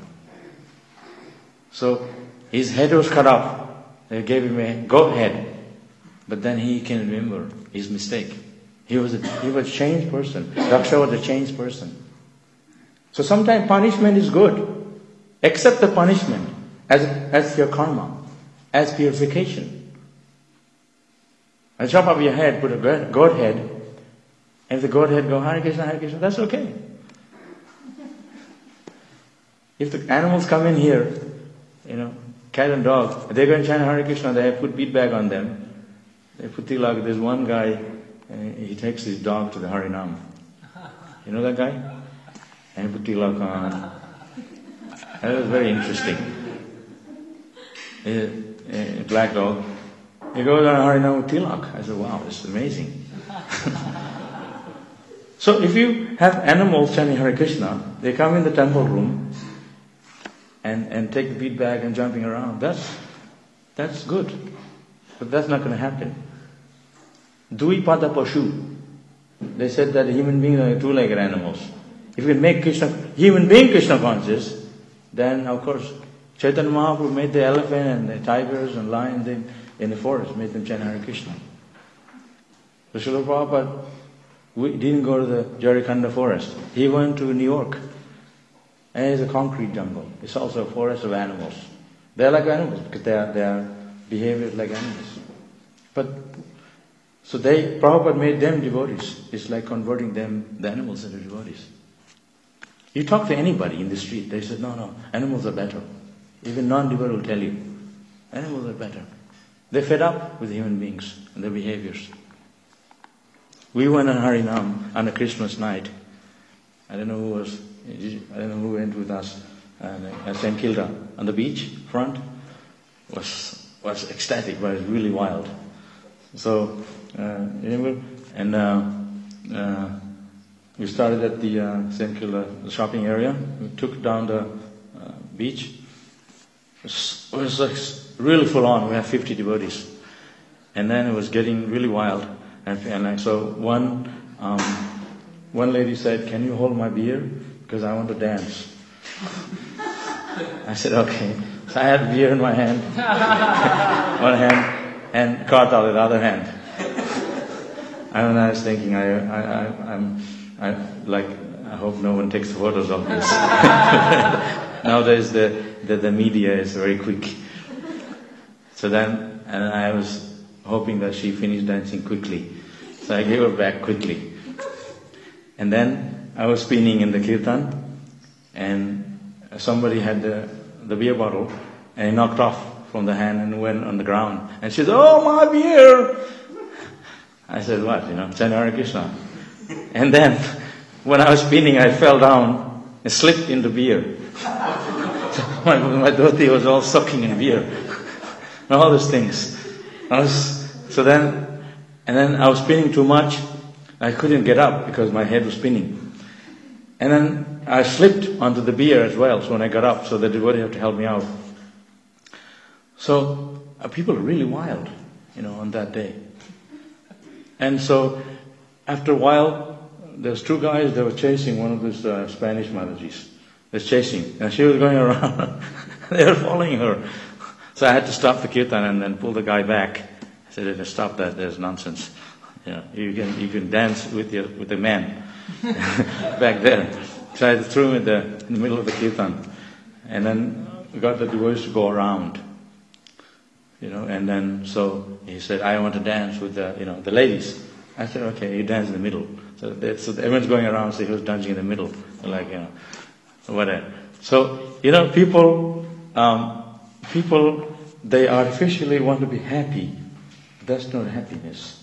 So his head was cut off. They gave him a go-ahead. But then he can remember his mistake. He was a changed person. Daksha was a changed person. So sometimes punishment is good. Accept the punishment as your karma, as purification. And chop off your head, put a goat head, and if the goat head go Hare Krishna, that's okay. If the animals come in here, cat and dog, they're going to chant Hare Krishna, they put bead bag on them. They put tilak. There's one guy, he takes his dog to the Harinam. You know that guy? And he put tilak on. That was very interesting. A black dog. He goes on Harinam with tilak. I said, wow, this is amazing. So if you have animals chanting Hare Krishna, they come in the temple room and take the bead bag and jumping around. That's good. But that's not going to happen. Dui pada pashu. They said that human beings are two-legged animals. If you can make human being Krishna conscious, then of course Chaitanya Mahaprabhu made the elephant and the tigers and lions in the forest, made them chant Hare Krishna. So Srila Prabhupada didn't go to the Jarikhanda forest. He went to New York. And it's a concrete jungle. It's also a forest of animals. They're like animals because their behavior is like animals. But so Prabhupada made them devotees. It's like converting the animals into devotees. You talk to anybody in the street, they said, no, animals are better. Even non-devotee will tell you, animals are better. They're fed up with human beings and their behaviors. We went on Harinam on a Christmas night. I don't know who went with us. St. Kilda on the beach front was ecstatic, but it was really wild. So we started at the St. Kilda shopping area. We took down the beach. It was like really full on. We had 50 devotees, and then it was getting really wild. And so one lady said, "Can you hold my beer? Because I want to dance." I said, "Okay." So I had beer in my hand, one hand, and kartal in the other hand. And I was thinking, I hope no one takes photos of this. Nowadays the media is very quick. So then, and I was hoping that she finished dancing quickly. So I gave her back quickly. And then I was spinning in the kirtan, and somebody had the beer bottle, and he knocked off from the hand and went on the ground. And she said, "Oh, my beer!" I said, "What? Chant Hare Krishna." And then, when I was spinning, I fell down and slipped in the beer. my dhoti was all soaking in beer. And all those things. So then I was spinning too much. I couldn't get up because my head was spinning. And then I slipped onto the beer as well. So when I got up, so the devotee had to help me out. So people are really wild, on that day. And so after a while, there's two guys that were chasing one of these Spanish Madajis. They're chasing, and she was going around. They were following her. So I had to stop the kirtan and then pull the guy back. I said, "Stop that! There's nonsense. You can dance with the man back there." So I threw him in the middle of the kirtan, and then we got the devotees to go around. And then so he said, "I want to dance with the ladies." I said, "Okay, you dance in the middle." So everyone's going around, so he was dancing in the middle, whatever. So people they artificially want to be happy. That's not happiness.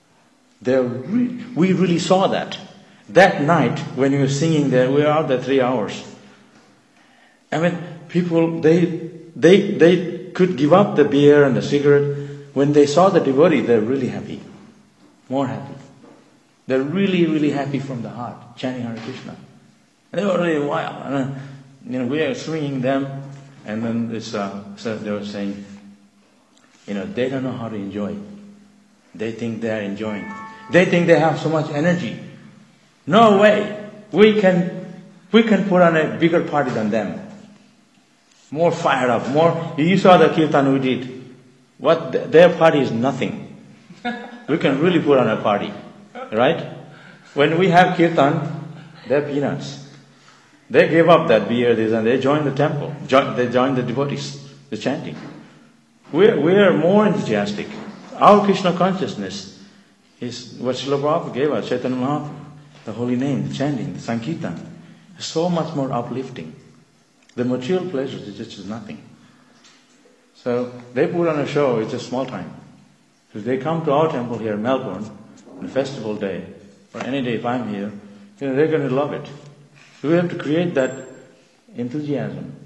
We really saw that night when we were singing there. We were out there 3 hours. I mean, people they could give up the beer and the cigarette. When they saw the devotee, they're really happy, more happy. They're really, really happy from the heart, chanting Hare Krishna. And they were really wild. We are swinging them, and then so they were saying, they don't know how to enjoy. They think they are enjoying. They think they have so much energy. No way. We can put on a bigger party than them. More fired up. More. You saw the kirtan we did. Their party is nothing. We can really put on a party, right? When we have kirtan, they're peanuts. They gave up that beer, and they joined the temple. They joined the devotees, the chanting. We are more enthusiastic. Our Krishna consciousness is what Srila Prabhupada gave us, Chaitanya Mahaprabhu, the holy name, the chanting, the Sankirtan. So much more uplifting. The material pleasures is just nothing. So they put on a show, it's a small time. If they come to our temple here in Melbourne, on a festival day, or any day if I'm here, they're going to love it. So we have to create that enthusiasm.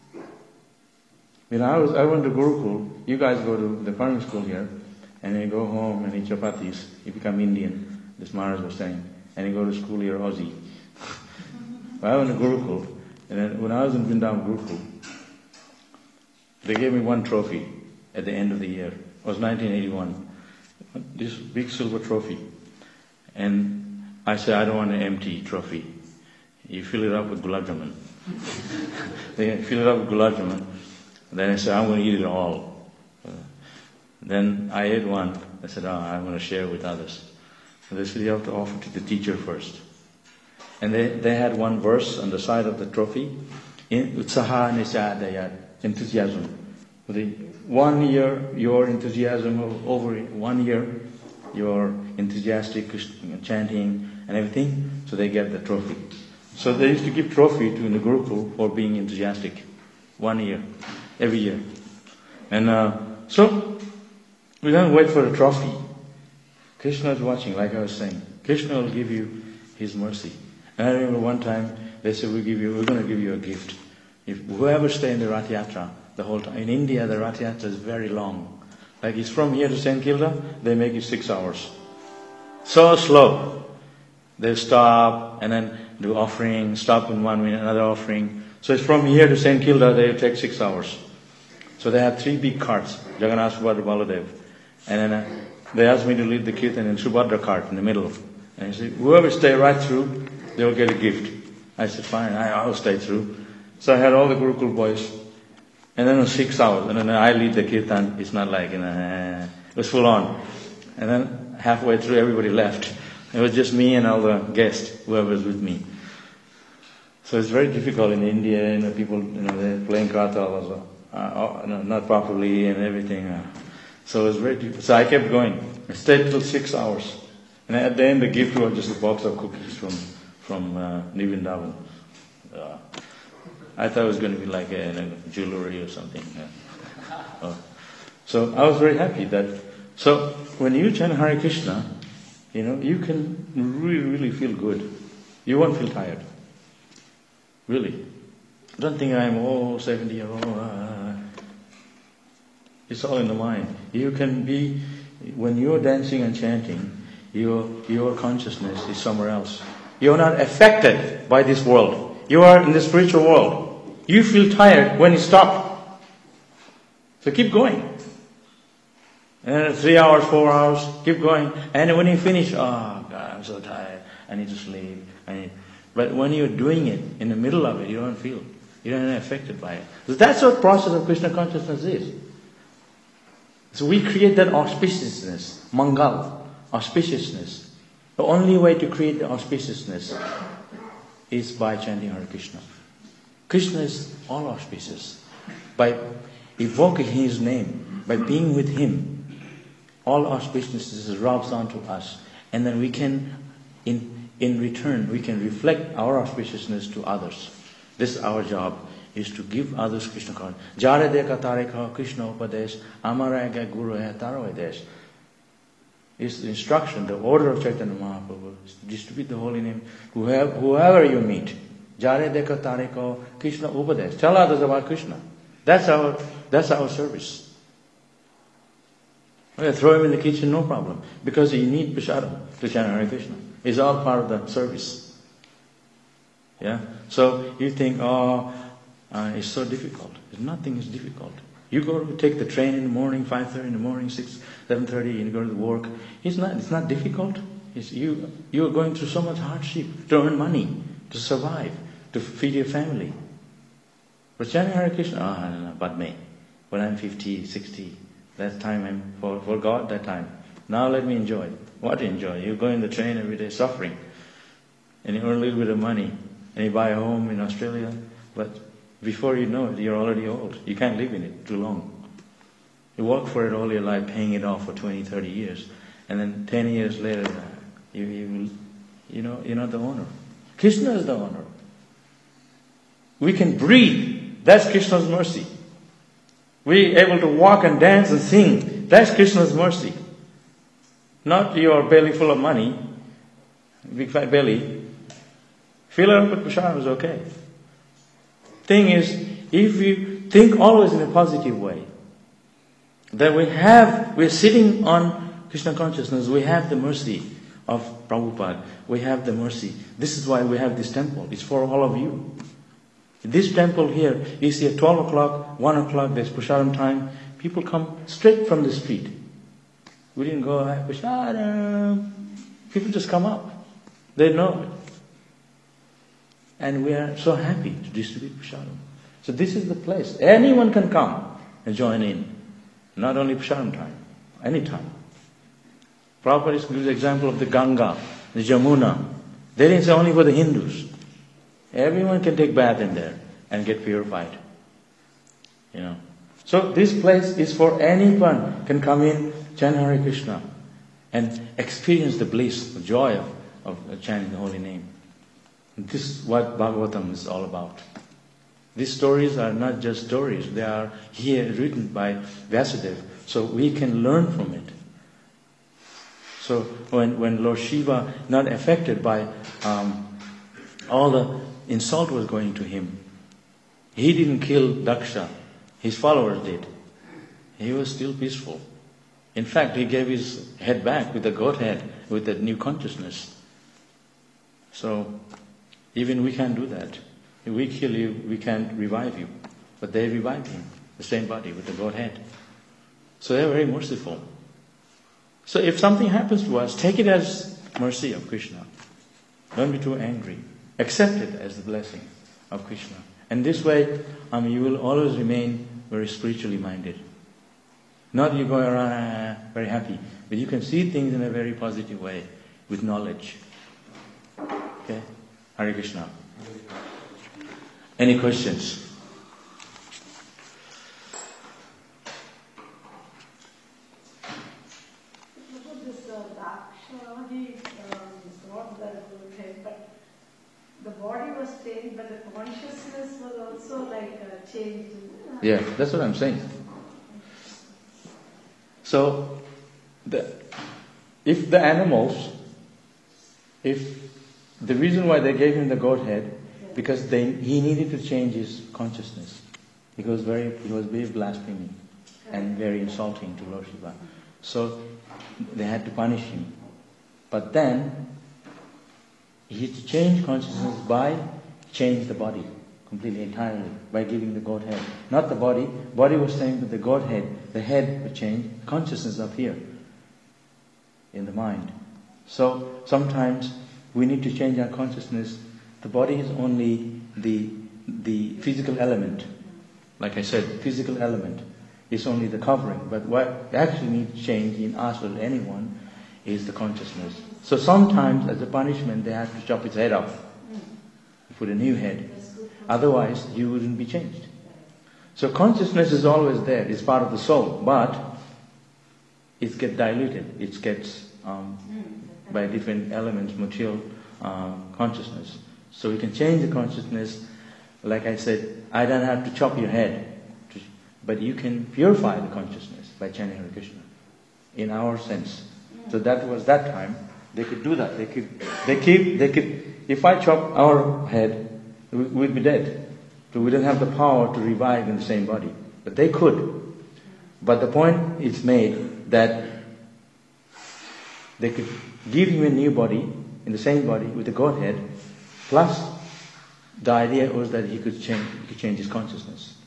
I went to Gurukul. You guys go to the primary school here, and you go home and eat chapatis. You become Indian, this Maharaj was saying. And you go to school, you're Aussie. I went to Gurukul, and then when I was in Vrindavan Gurukul, they gave me one trophy at the end of the year. It was 1981. This big silver trophy. And I said, I don't want an empty trophy. You fill it up with gulab jamun. They fill it up with gulab jamun. Then I said, I'm going to eat it all. Then I ate one. I said, I'm going to share with others. And they said, you have to offer to the teacher first. And they had one verse on the side of the trophy. Utsaha nisyadayat, enthusiasm. For 1 year, your enthusiasm over 1 year, your enthusiastic chanting and everything. So they get the trophy. So they used to give trophy to the Gurukul for being enthusiastic. 1 year, every year. And so we don't wait for the trophy. Krishna is watching, like I was saying. Krishna will give you His mercy. And I remember one time they said, we're going to give you a gift. If whoever stay in the Rath Yatra the whole time. In India, the Rath Yatra is very long. Like it's from here to St. Kilda, they make it 6 hours. So slow. They stop and then do offering, stop in 1 minute, another offering. So it's from here to St. Kilda, they take 6 hours. So they have 3 big carts, Jagannath, Subhadra, Baladev. And then they asked me to lead the kirtan in Subhadra cart in the middle. And he said, whoever stay right through, they will get a gift. I said, fine, I'll stay through. So I had all the Gurukul boys. And then it was 6 hours. And then I lead the kirtan. It's not like, it was full on. And then halfway through, everybody left. It was just me and all the guests, whoever was with me. So it's very difficult in India, people, they're playing kartal not properly and everything. So it was very difficult. So I kept going. I stayed till 6 hours. And at the end, the gift was just a box of cookies from Vrindavan. I thought it was going to be like a jewelry or something. So I was very happy that. So when you chant Hare Krishna, you can really, really feel good. You won't feel tired. Really. Don't think I'm 70 years old. It's all in the mind. You can be, when you're dancing and chanting, your consciousness is somewhere else. You're not affected by this world. You are in the spiritual world. You feel tired when you stop. So keep going. And 3 hours, 4 hours, keep going. And when you finish, God, I'm so tired. I need to sleep. But when you're doing it, in the middle of it, you don't feel. You're not affected by it. So that's what process of Krishna consciousness is. So we create that auspiciousness, mangal, auspiciousness. The only way to create the auspiciousness is by chanting Hare Krishna. Krishna is all auspicious. By evoking His name, by being with Him, all auspiciousness rubs onto us. And then we can, in return, we can reflect our auspiciousness to others. This is our job, is to give others Krishna consciousness. Jare deka tare ka Krishna upadesh, amara ga guru hai taro edesh. It's the instruction, the order of Chaitanya Mahaprabhu, distribute the holy name. Whoever you meet, Jare deka tare ka Krishna upadesh. Tell others about Krishna. That's our service. Throw him in the kitchen, no problem. Because you need prasadam to chant Hare Krishna. It's all part of the service. Yeah? So you think, it's so difficult. Nothing is difficult. You go to take the train in the morning, 5:30 in the morning, 7:30, and you go to the work. It's not difficult. You're going through so much hardship to earn money, to survive, to feed your family. But chanting Hare Krishna, no, but me. When I'm 50, 60, that time I'm for God, that time. Now let me enjoy. What enjoy? You go in the train every day suffering. And you earn a little bit of money. and you buy a home in Australia, but before you know it, you're already old. You can't live in it too long. You work for it all your life, paying it off for 20, 30 years, and then 10 years later, you're not the owner. Krishna is the owner. We can breathe. That's Krishna's mercy. We're able to walk and dance and sing. That's Krishna's mercy. Not your belly full of money, big fat belly. Fill it up with prasad is okay. Thing is, if you think always in a positive way, that we're sitting on Krishna consciousness, we have the mercy of Prabhupada, we have the mercy. This is why we have this temple. It's for all of you. This temple here, you see at 12 o'clock, 1 o'clock, there's prasadam time. People come straight from the street. We didn't go, prasadam. People just come up. They know it. And we are so happy to distribute prasadam. So this is the place. Anyone can come and join in. Not only prasadam time, any time. Prabhupada gives the example of the Ganga, the Jamuna. They didn't say only for the Hindus. Everyone can take bath in there and get purified. So this place is for anyone can come in, chant Hare Krishna, and experience the bliss, the joy of chanting the holy name. This is what Bhagavatam is all about. These stories are not just stories, they are here written by Vyasadeva, so we can learn from it. So when Lord Shiva, not affected by all the insult was going to him, he didn't kill Daksha, his followers did. He was still peaceful. In fact, he gave his head back with the goat head, with the new consciousness. So even we can't do that. If we kill you, we can't revive you. But they revived him, the same body with the goat head. So they're very merciful. So if something happens to us, take it as mercy of Krishna. Don't be too angry. Accept it as the blessing of Krishna. And this way, you will always remain very spiritually minded. Not you go around very happy, but you can see things in a very positive way with knowledge. Okay? Hare Krishna. Any questions? The body was changed, but the consciousness was also changed. Yeah, that's what I'm saying. So, if the animals, if the reason why they gave him the goat head, because he needed to change his consciousness. He was very blaspheming and very insulting to Lord Shiva. So they had to punish him. But then he had to change consciousness by change the body completely, entirely, by giving the goat head. Not the body. Body was staying with the goat head. The head would change. Consciousness up here in the mind. So sometimes we need to change our consciousness. The body is only the physical element. Like I said, physical element is only the covering. But what actually needs to change in us or anyone is the consciousness. So sometimes, as a punishment, they have to chop its head off, put a new head. Otherwise, you wouldn't be changed. So consciousness is always there. It's part of the soul, but it gets diluted. It gets by different elements, material consciousness. So we can change the consciousness. Like I said, I don't have to chop your head, but you can purify the consciousness by chanting Hare Krishna, in our sense. So that was that time. They could do that. They could. If I chop our head, we'd be dead. So we don't have the power to revive in the same body. But they could. But the point is made that they could give him a new body, in the same body, with a goat head, plus the idea was that he could change his consciousness.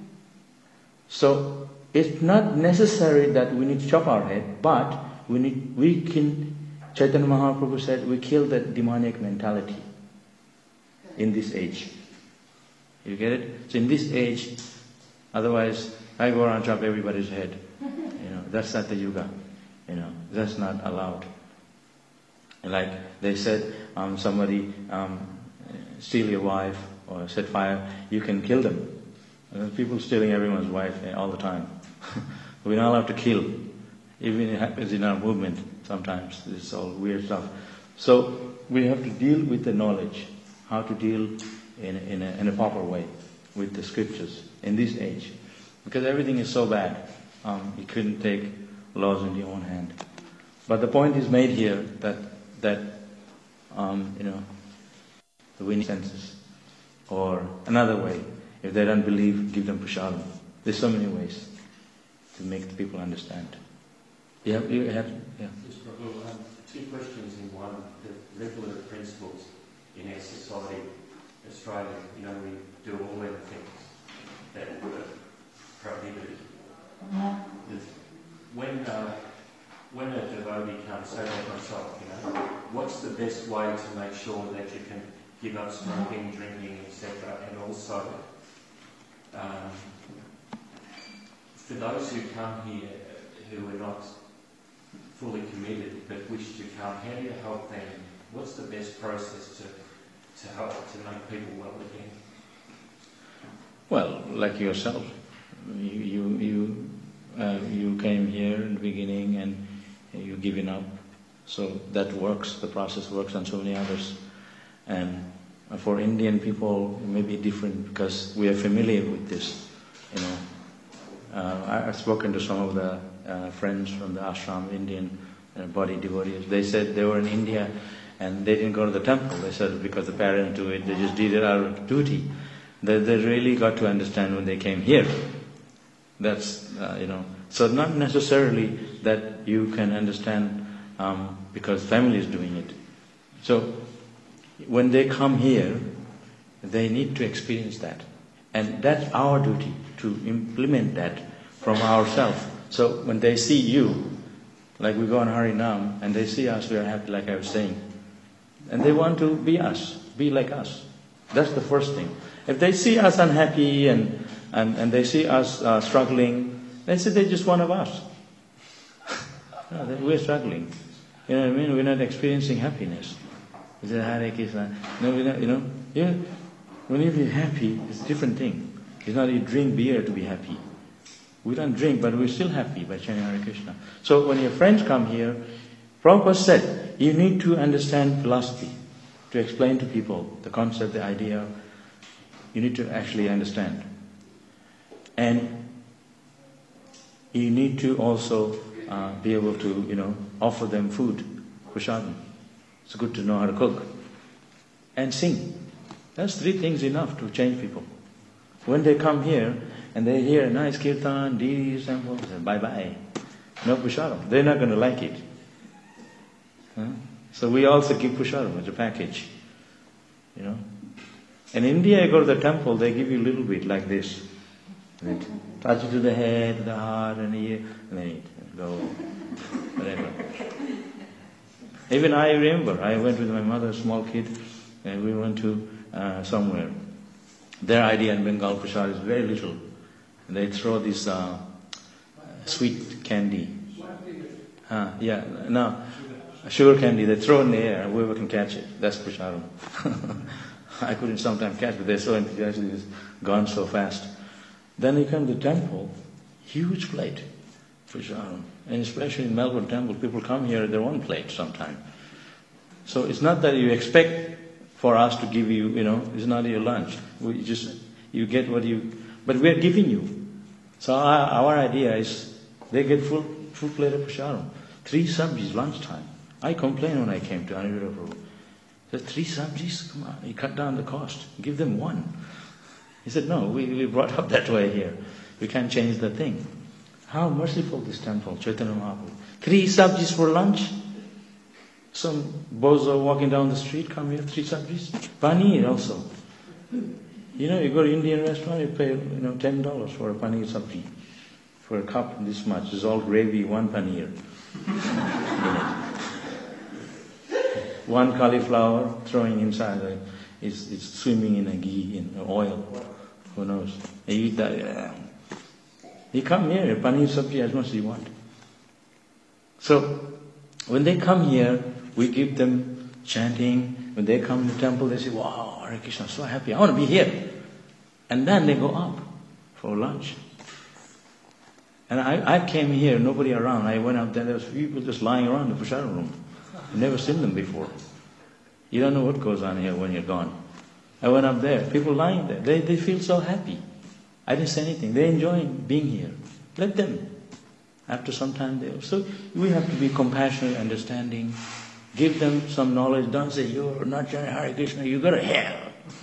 So it's not necessary that we need to chop our head, but we can, Chaitanya Mahaprabhu said, we kill that demonic mentality in this age. You get it? So in this age, otherwise I go around and chop everybody's head. That's not the yuga. That's not allowed. Like they said, somebody steal your wife or set fire, you can kill them. People stealing everyone's wife all the time. We're not allowed to kill. Even it happens in our movement sometimes. It's all weird stuff. So we have to deal with the knowledge, how to deal in a proper way with the scriptures in this age. Because everything is so bad, you couldn't take laws in your own hand. But the point is made here that the winning senses, or another way, if they don't believe, give them prasadam. There's so many ways to make the people understand. Yeah. Yes, Prabhu, two questions in one. The regular principles in our society, Australia, we do all the things that were prohibited. When a devotee comes, say like myself, what's the best way to make sure that you can give up smoking, drinking, etc., and also for those who come here who are not fully committed but wish to come, how do you help them? What's the best process to help to make people well again? Well, like yourself, you came here in the beginning and you're giving up, so that works. The process works on so many others, and for Indian people it may be different because we are familiar with this. I've spoken to some of the friends from the ashram, Indian body devotees. They said they were in India and they didn't go to the temple. They said because the parents do it, they just did it out of duty. They really got to understand when they came here. That's, so not necessarily that you can understand because family is doing it. So when they come here, they need to experience that. And that's our duty, to implement that from ourselves. So when they see you, like we go on Harinam, and they see us, we are happy, like I was saying. And they want to be us, be like us. That's the first thing. If they see us unhappy and they see us struggling, they say they're just one of us. We're struggling. You know what I mean? We're not experiencing happiness. We say, Hare Krishna. No, we're not, when you're happy, it's a different thing. It's not you drink beer to be happy. We don't drink, but we're still happy by chanting Hare Krishna. So when your friends come here, Prabhupada said, you need to understand philosophy, to explain to people the concept, the idea. You need to actually understand. And you need to also be able to, offer them food, prasadam. It's good to know how to cook. And sing. That's 3 things enough to change people. When they come here and they hear a nice kirtan, deity sample, they say, bye-bye. No prasadam. They're not going to like it. So we also give prasadam as a package. In India, you go to the temple, they give you a little bit like this. They touch it to the head, the heart, and ear, and then eat. Go, whatever. Even I remember, I went with my mother, small kid, and we went to somewhere. Their idea in Bengal prasad is very little. And they throw this sweet candy. Sugar candy, they throw in the air, whoever can catch it. That's prasadam. I couldn't sometimes catch, but they're so enthusiastic, it's gone so fast. Then you come to the temple, huge plate, prasadam. And especially in Melbourne temple, people come here at their own plate sometimes. So it's not that you expect for us to give you, it's not your lunch. You get what but we're giving you. So our idea is, they get full plate of prasadam. 3 sabjis lunchtime. I complained when I came to Aniruddha Prabhu. I said, 3 sabjis? Come on, you cut down the cost. Give them 1. He said, no, we brought up that way here. We can't change the thing. How merciful this temple, Chaitanya Mahaprabhu. 3 sabjis for lunch? Some bozo walking down the street, come here, 3 sabjis. Paneer also. You go to Indian restaurant, you pay $10 for a paneer sabji. For a cup this much. It's all gravy, 1 paneer. 1 cauliflower throwing inside, it's swimming in a ghee, in oil. Who knows? You eat that. You come here, paneer sabji as much as you want. So, when they come here, we give them chanting, when they come to the temple, they say, wow, Hare Krishna, so happy, I want to be here. And then they go up for lunch. And I came here, nobody around. I went up there was people just lying around the prasadam room. I've never seen them before. You don't know what goes on here when you're gone. I went up there, people lying there. They feel so happy. I didn't say anything. They enjoy being here. Let them. After some time, so we have to be compassionate, understanding. Give them some knowledge. Don't say, you're not chanting Hare Krishna, you go to hell.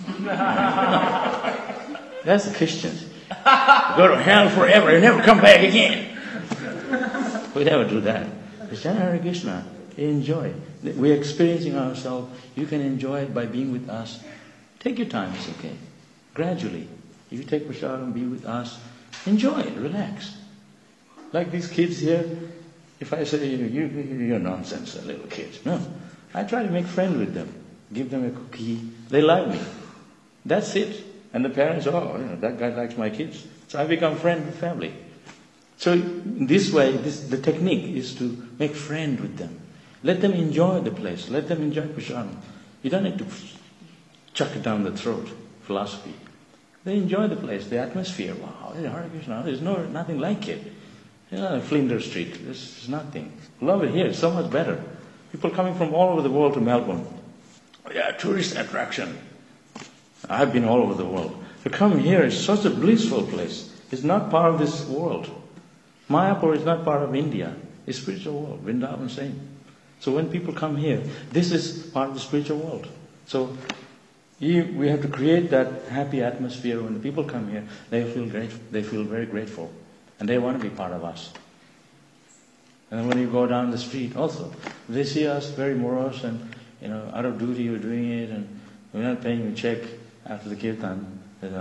That's the Christians. Go to hell forever and never come back again. We never do that. Chant Hare Krishna. Enjoy. We're experiencing ourselves. You can enjoy it by being with us. Take your time, it's okay. Gradually. If you take prasadam, be with us, enjoy it, relax. Like these kids here, if I say, you're nonsense, little kids. No. I try to make friends with them. Give them a cookie. They like me. That's it. And the parents, that guy likes my kids. So I become friend with family. So this way, the technique is to make friend with them. Let them enjoy the place. Let them enjoy prasadam. You don't need to chuck it down the throat, philosophy. They enjoy the place, the atmosphere. Wow, Hare Krishna, there's nothing like it. Flinders Street, this is nothing. Love it here, it's so much better. People coming from all over the world to Melbourne. Yeah, tourist attraction. I've been all over the world. To come here is such a blissful place. It's not part of this world. Mayapur is not part of India. It's spiritual world. Vrindavan same. So when people come here, this is part of the spiritual world. So we have to create that happy atmosphere. When the people come here, they feel grateful. They feel very grateful. And they want to be part of us. And then when you go down the street also, they see us very morose and, out of duty we're doing it and we're not paying a check after the kirtan.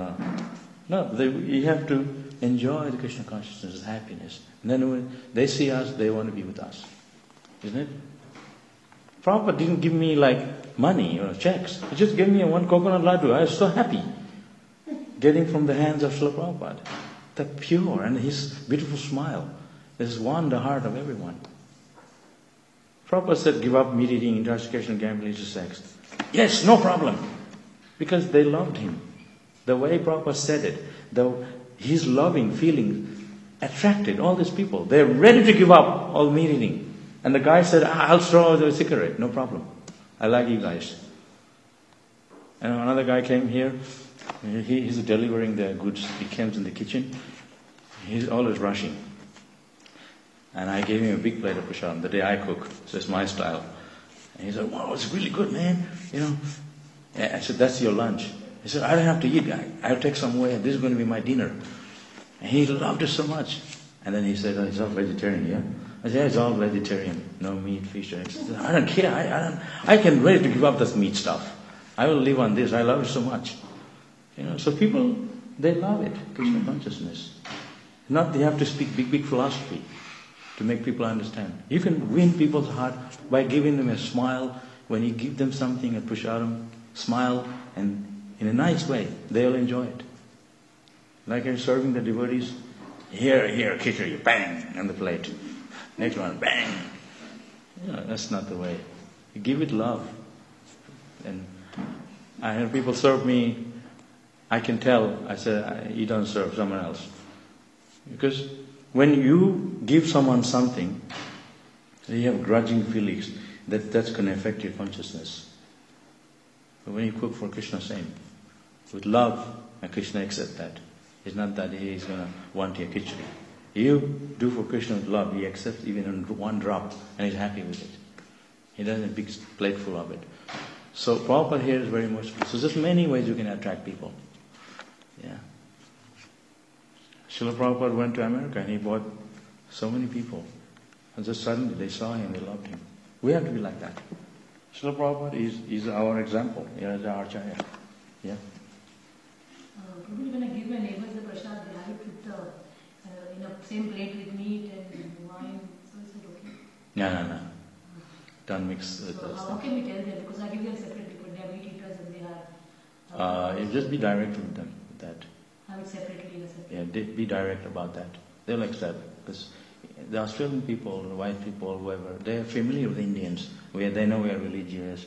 You have to enjoy the Krishna consciousness, the happiness. And then when they see us, they want to be with us. Isn't it? Prabhupada didn't give me money or checks. He just gave me one coconut laddu. I was so happy getting from the hands of Srila Prabhupada. The pure and his beautiful smile has won the heart of everyone. Prabhupada said, give up meat eating, intoxication, gambling, sex. Yes, no problem. Because they loved him. The way Prabhupada said it, his loving feeling attracted all these people. They're ready to give up all meat eating. And the guy said, I'll throw the cigarette, no problem. I like you guys. And another guy came here. He's delivering the goods. He comes in the kitchen. He's always rushing. And I gave him a big plate of prasadam the day I cook. So it's my style. And he said, wow, it's really good, man. I said, that's your lunch. He said, I don't have to eat. I'll take some away. This is going to be my dinner. And he loved it so much. And then he said, it's all vegetarian, yeah? I said, yeah, it's all vegetarian. No meat, fish, eggs. Said, I don't care. I can ready to give up this meat stuff. I will live on this. I love it so much. So people, they love it, Krishna consciousness. Not they have to speak big philosophy to make people understand. You can win people's heart by giving them a smile. When you give them something, a prasadam, smile, and in a nice way, they'll enjoy it. Like I'm serving the devotees, here, khichdi, bang, on the plate. Next one, bang. That's not the way. You give it love. And I have people serve me, I can tell, I said, you don't serve someone else. Because when you give someone something, you have grudging feelings, that's going to affect your consciousness. But when you cook for Krishna, same. With love, and Krishna accepts that. It's not that he is going to want your khichdi. You do for Krishna with love, he accepts even one drop, and he's happy with it. He doesn't have a big plate full of it. So Prabhupada here is very much. So there's many ways you can attract people. Yeah. Srila Prabhupada went to America and he brought so many people. And just suddenly they saw him, they loved him. We have to be like that. Srila Prabhupada is our example. He is our Acharya. Yeah. Probably when I give my neighbors the prasad, they have it with in a same plate with meat and wine. So is it okay? No. Don't mix with So those how things. can we tell them? Because I give them separately, but they are meat eaters and they are. You just be direct with them with that. Have it separately in a separate. Yeah, be direct about that. They'll accept. Because the Australian people, the white people, whoever, they are familiar with Indians. They know we are religious.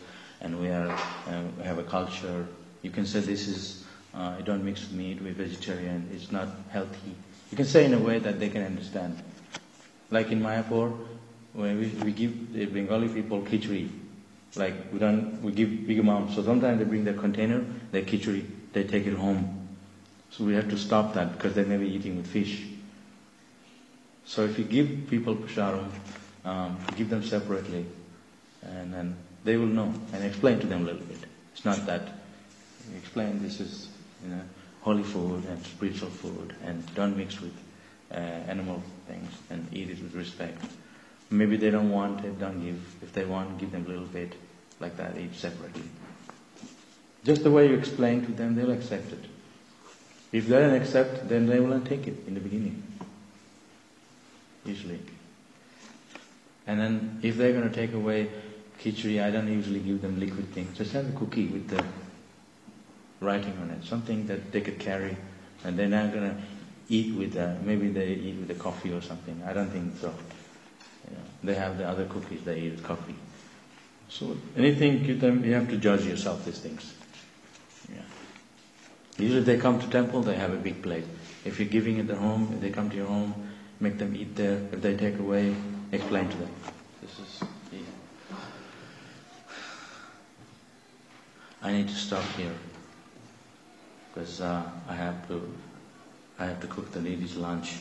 and we have a culture. You can say this is, you don't mix meat, we're vegetarian, it's not healthy. You can say in a way that they can understand. Like in Mayapur, when we give the Bengali people khichdi, like we give big amounts. So sometimes they bring their container, their khichdi, they take it home. So we have to stop that because they may be eating with fish. So if you give people prasharam, give them separately, and then they will know, and explain to them a little bit. It's not that you explain this is holy food and spiritual food, and don't mix with animal things, and eat it with respect. Maybe they don't want it, don't give. If they want, give them a little bit, like that, eat separately. Just the way you explain to them, they'll accept it. If they don't accept, then they will not take it in the beginning. Usually. And then if they're going to take away khichdi, I don't usually give them liquid things. Just have a cookie with the writing on it, something that they could carry, and they're not going to eat with, maybe they eat with the coffee or something. I don't think so. They have the other cookies, they eat with coffee. So anything, give them, you have to judge yourself, these things. Yeah. Usually they come to temple, they have a big plate. If you're giving it at home, if they come to your home, make them eat there. If they take away, explain to them. This is the... I need to stop here because I have to cook the ladies' lunch.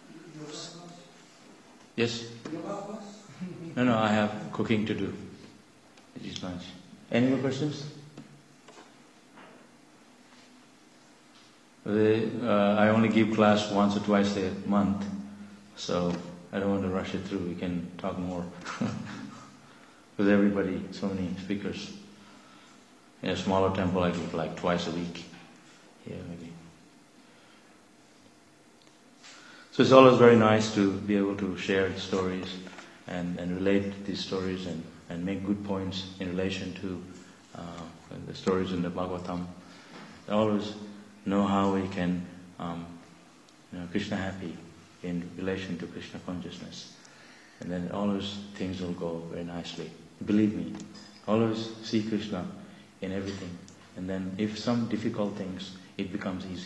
Yes? No, I have cooking to do. Ladies' lunch. Any more questions? I only give class once or twice a month, so I don't want to rush it through. We can talk more with everybody, so many speakers. In a smaller temple, I give like twice a week. Yeah, maybe. So it's always very nice to be able to share stories and relate these stories and make good points in relation to the stories in the Bhagavatam. I always know how we can Krishna happy in relation to Krishna consciousness. And then always things will go very nicely. Believe me, always see Krishna in everything. And then if some difficult things, it becomes easy.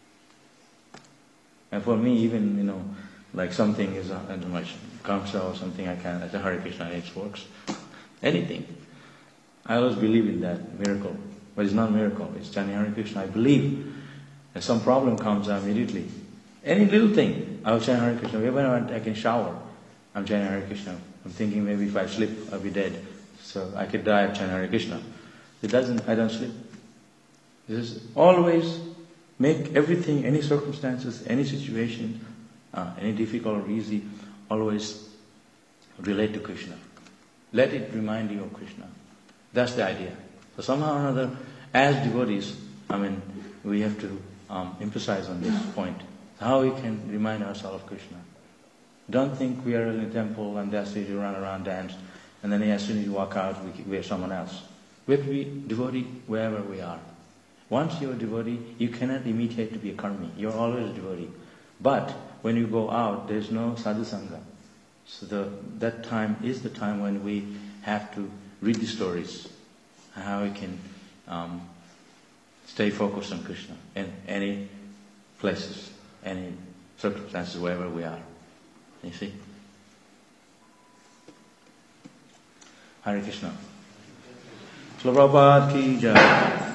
And for me, even, like something is, I don't know, Kamsa or something, I say Hare Krishna, it works. Anything. I always believe in that miracle. But it's not a miracle, it's chanting Hare Krishna. I believe that some problem comes immediately. Any little thing, I'll chant Hare Krishna. Whenever I can shower, I'm chanting Hare Krishna. I'm thinking maybe if I slip, I'll be dead. So I could die of chanting Hare Krishna. I don't slip. This is always make everything, any circumstances, any situation, any difficult or easy, always relate to Krishna. Let it remind you of Krishna. That's the idea. So somehow or another, as devotees, we have to emphasize on this point. How we can remind ourselves of Krishna. Don't think we are in a temple and that's it, you run around, dance, and then as soon as you walk out, we are someone else. We have to be devotee wherever we are. Once you're a devotee, you cannot imitate to be a karmi. You're always a devotee. But when you go out, there's no sadhusanga. So that time is the time when we have to read the stories, how we can stay focused on Krishna in any places, any circumstances, wherever we are. You see? Hare Krishna. Shila Prabhupada ki jai.